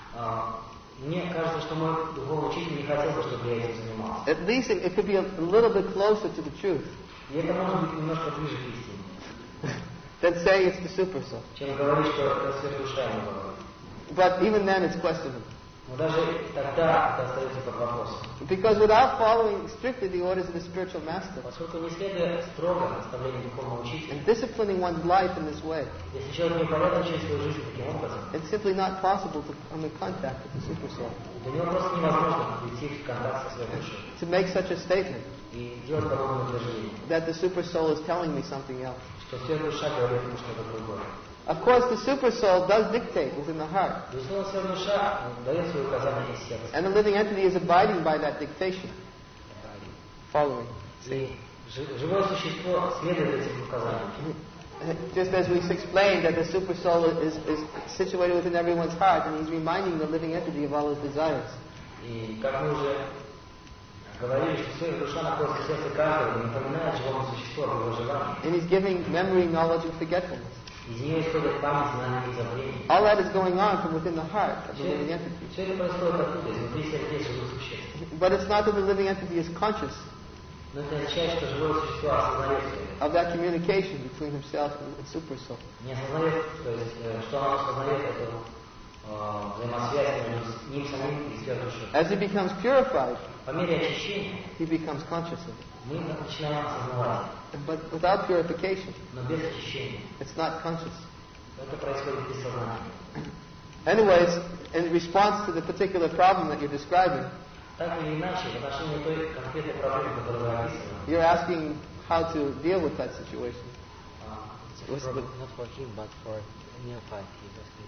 мне кажется, что мой духовный учитель не хотел бы, чтобы я этим занимался. At least it could be a little bit closer to the truth И это может быть немножко ближе к истине, than saying it's the super soul. чем говорить, что это сверхдуша ему говорит. But even then it's questionable. Но даже тогда это остается под вопросом. Because without following strictly the orders of the spiritual master Поскольку не следуя строго наставлению духовного учителя, and disciplining one's life in this way, если человек не упорядочивает свою жизнь таким образом, it's simply not possible to come in contact with the super soul. для него просто невозможно прийти в контакт со своей душой To make such a statement и делать подобное утверждение, that the super soul is telling me something else. что сверхдуша говорит ему что-то другое. Of course, the super soul does dictate within the heart, Безусловно, сверхдуша дает свои указания из сердца. and the living entity is abiding by that dictation, following. И живое существо следует этим указаниям. Just as we explained that the super soul is situated within everyone's heart, and he's reminding the living entity of all his desires. И как мы уже говорили, что сверхдуша находится в сердце каждого и напоминает живому существу об его желании. And he's giving memory, knowledge, and forgetfulness. Из нее исходит память, знание и забвение. All that is going on from within the heart of the living entity. Все это происходит оттуда, изнутри сердец живых существ. But it's not that the living entity is conscious Но это означает, что живое существо осознает это. of that communication between himself and super soul. Не осознает, то есть, что оно осознает эту взаимосвязь между ним самим и сверхдушой. As he becomes purified, По мере очищения he becomes conscious of it. мы начинаем осознавать, But without purification, но без очищения it's not conscious. это происходит без сознания. Anyways, in response to the particular problem that you're describing, Так или иначе, в отношении той конкретной проблемы, которую вы описывали, you're asking how to deal with that situation. It's a problem not for him, but for neophyte. He's asking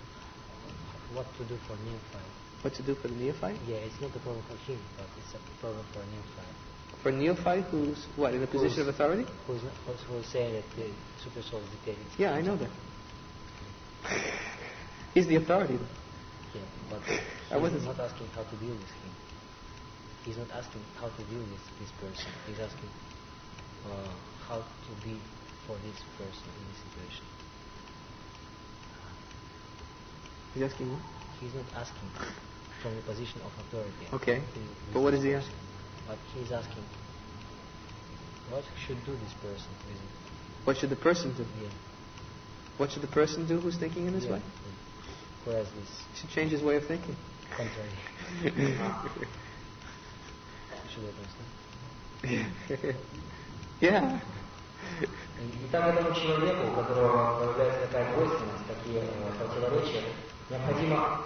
what to do for neophyte. What to do for the neophyte? Yeah, it's not a problem for him, but it's a problem for neophyte. For neophyte who's what, in a position of authority? Who's saying that the super soul is dictating. Yeah, I know that. He's the authority. Yeah, but I he's wasn't- not asking how to deal with him. He's not asking how to deal with this person. He's asking how to be for this person in this situation. He's asking what? He's not asking from the position of authority. Okay. With But what this is he person. But he's asking what should do this person with it. What should the person do? Yeah. What should the person do who's thinking in this Yeah. way? Whereas this He should change his way of thinking. contrary. Should I understand? Yeah. Итак, этому человеку, у которого появляется такая двойственность, такие противоречия, необходимо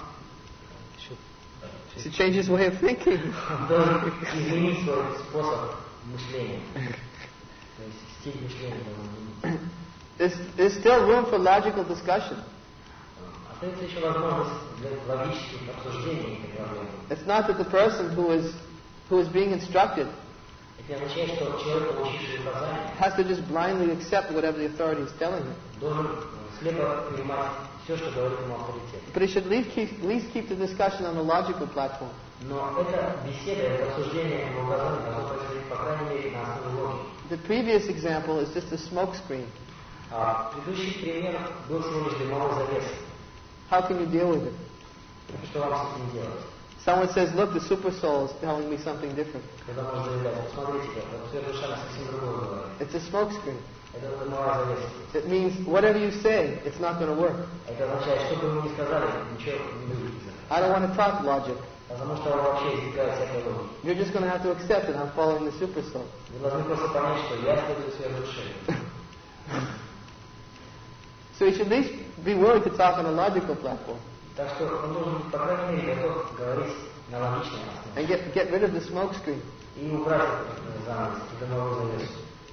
He should change his way of thinking. он должен изменить свой способ мышления. То есть стиль мышления должен изменить. There's still room for logical discussion. Остается еще возможность для логических обсуждений этой проблемы. It's not that the person who is being instructed Это не означает, что человек, получивший указания, has to just blindly accept whatever the authority is telling him. должен слепо принимать все, что говорит ему авторитет. But he should at least keep the discussion on a logical platform. Но эта беседа, это обсуждение его указаний должно происходить, по крайней мере, на основе логики. The previous example is just a smoke screen. Предыдущий пример был всего лишь дымовой завесой. How can you deal with it? Что вам с этим делать? Someone says, look, the super soul is telling me something different. Когда можно заявлять, посмотрите, сверхдуша совсем другое говорит. It's a smoke screen. Это дымовая завеса. It means whatever you say, it's not going to work. Это означает, что бы вы ни сказали, ничего не выйдет. I don't want to talk logic. Потому что он вообще избегает всякой логики. You're just going to have to accept it. I'm following the super soul. Вы должны просто понять, что я следую сверхдуше. So you should at least be willing to talk on a logical platform. Так что он должен быть, по крайней мере, готов говорить на логичной основе. And get rid of the smoke screen. И убрать занавес, дымовую завесу.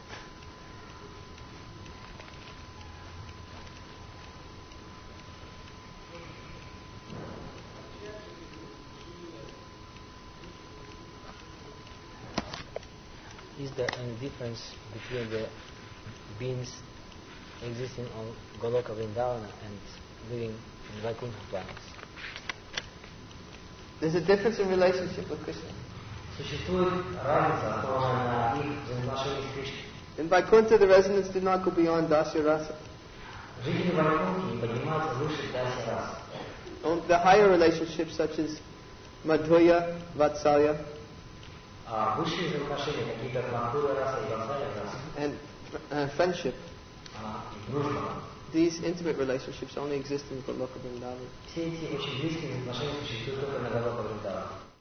Is there any difference between the beings existing on Goloka Vrindavana and living in Vaikuntha planets? There's a difference in relationship with Krishna. Существует разница, основанная на их взаимоотношениях с Кришной. In Vaikuntha, the residents do not go beyond Dasya Rasa. Жители Вайкунтхи не поднимаются выше Дасья расы. The higher relationships, such as Madhurya, Vatsalya, А высшие взаимоотношения, такие как Мадхурья раса и Ватсалья раса, and friendship, и дружба, these intimate relationships only exist in Goloka Vrindavan. все эти очень близкие взаимоотношения существуют только на Галока Вриндаване.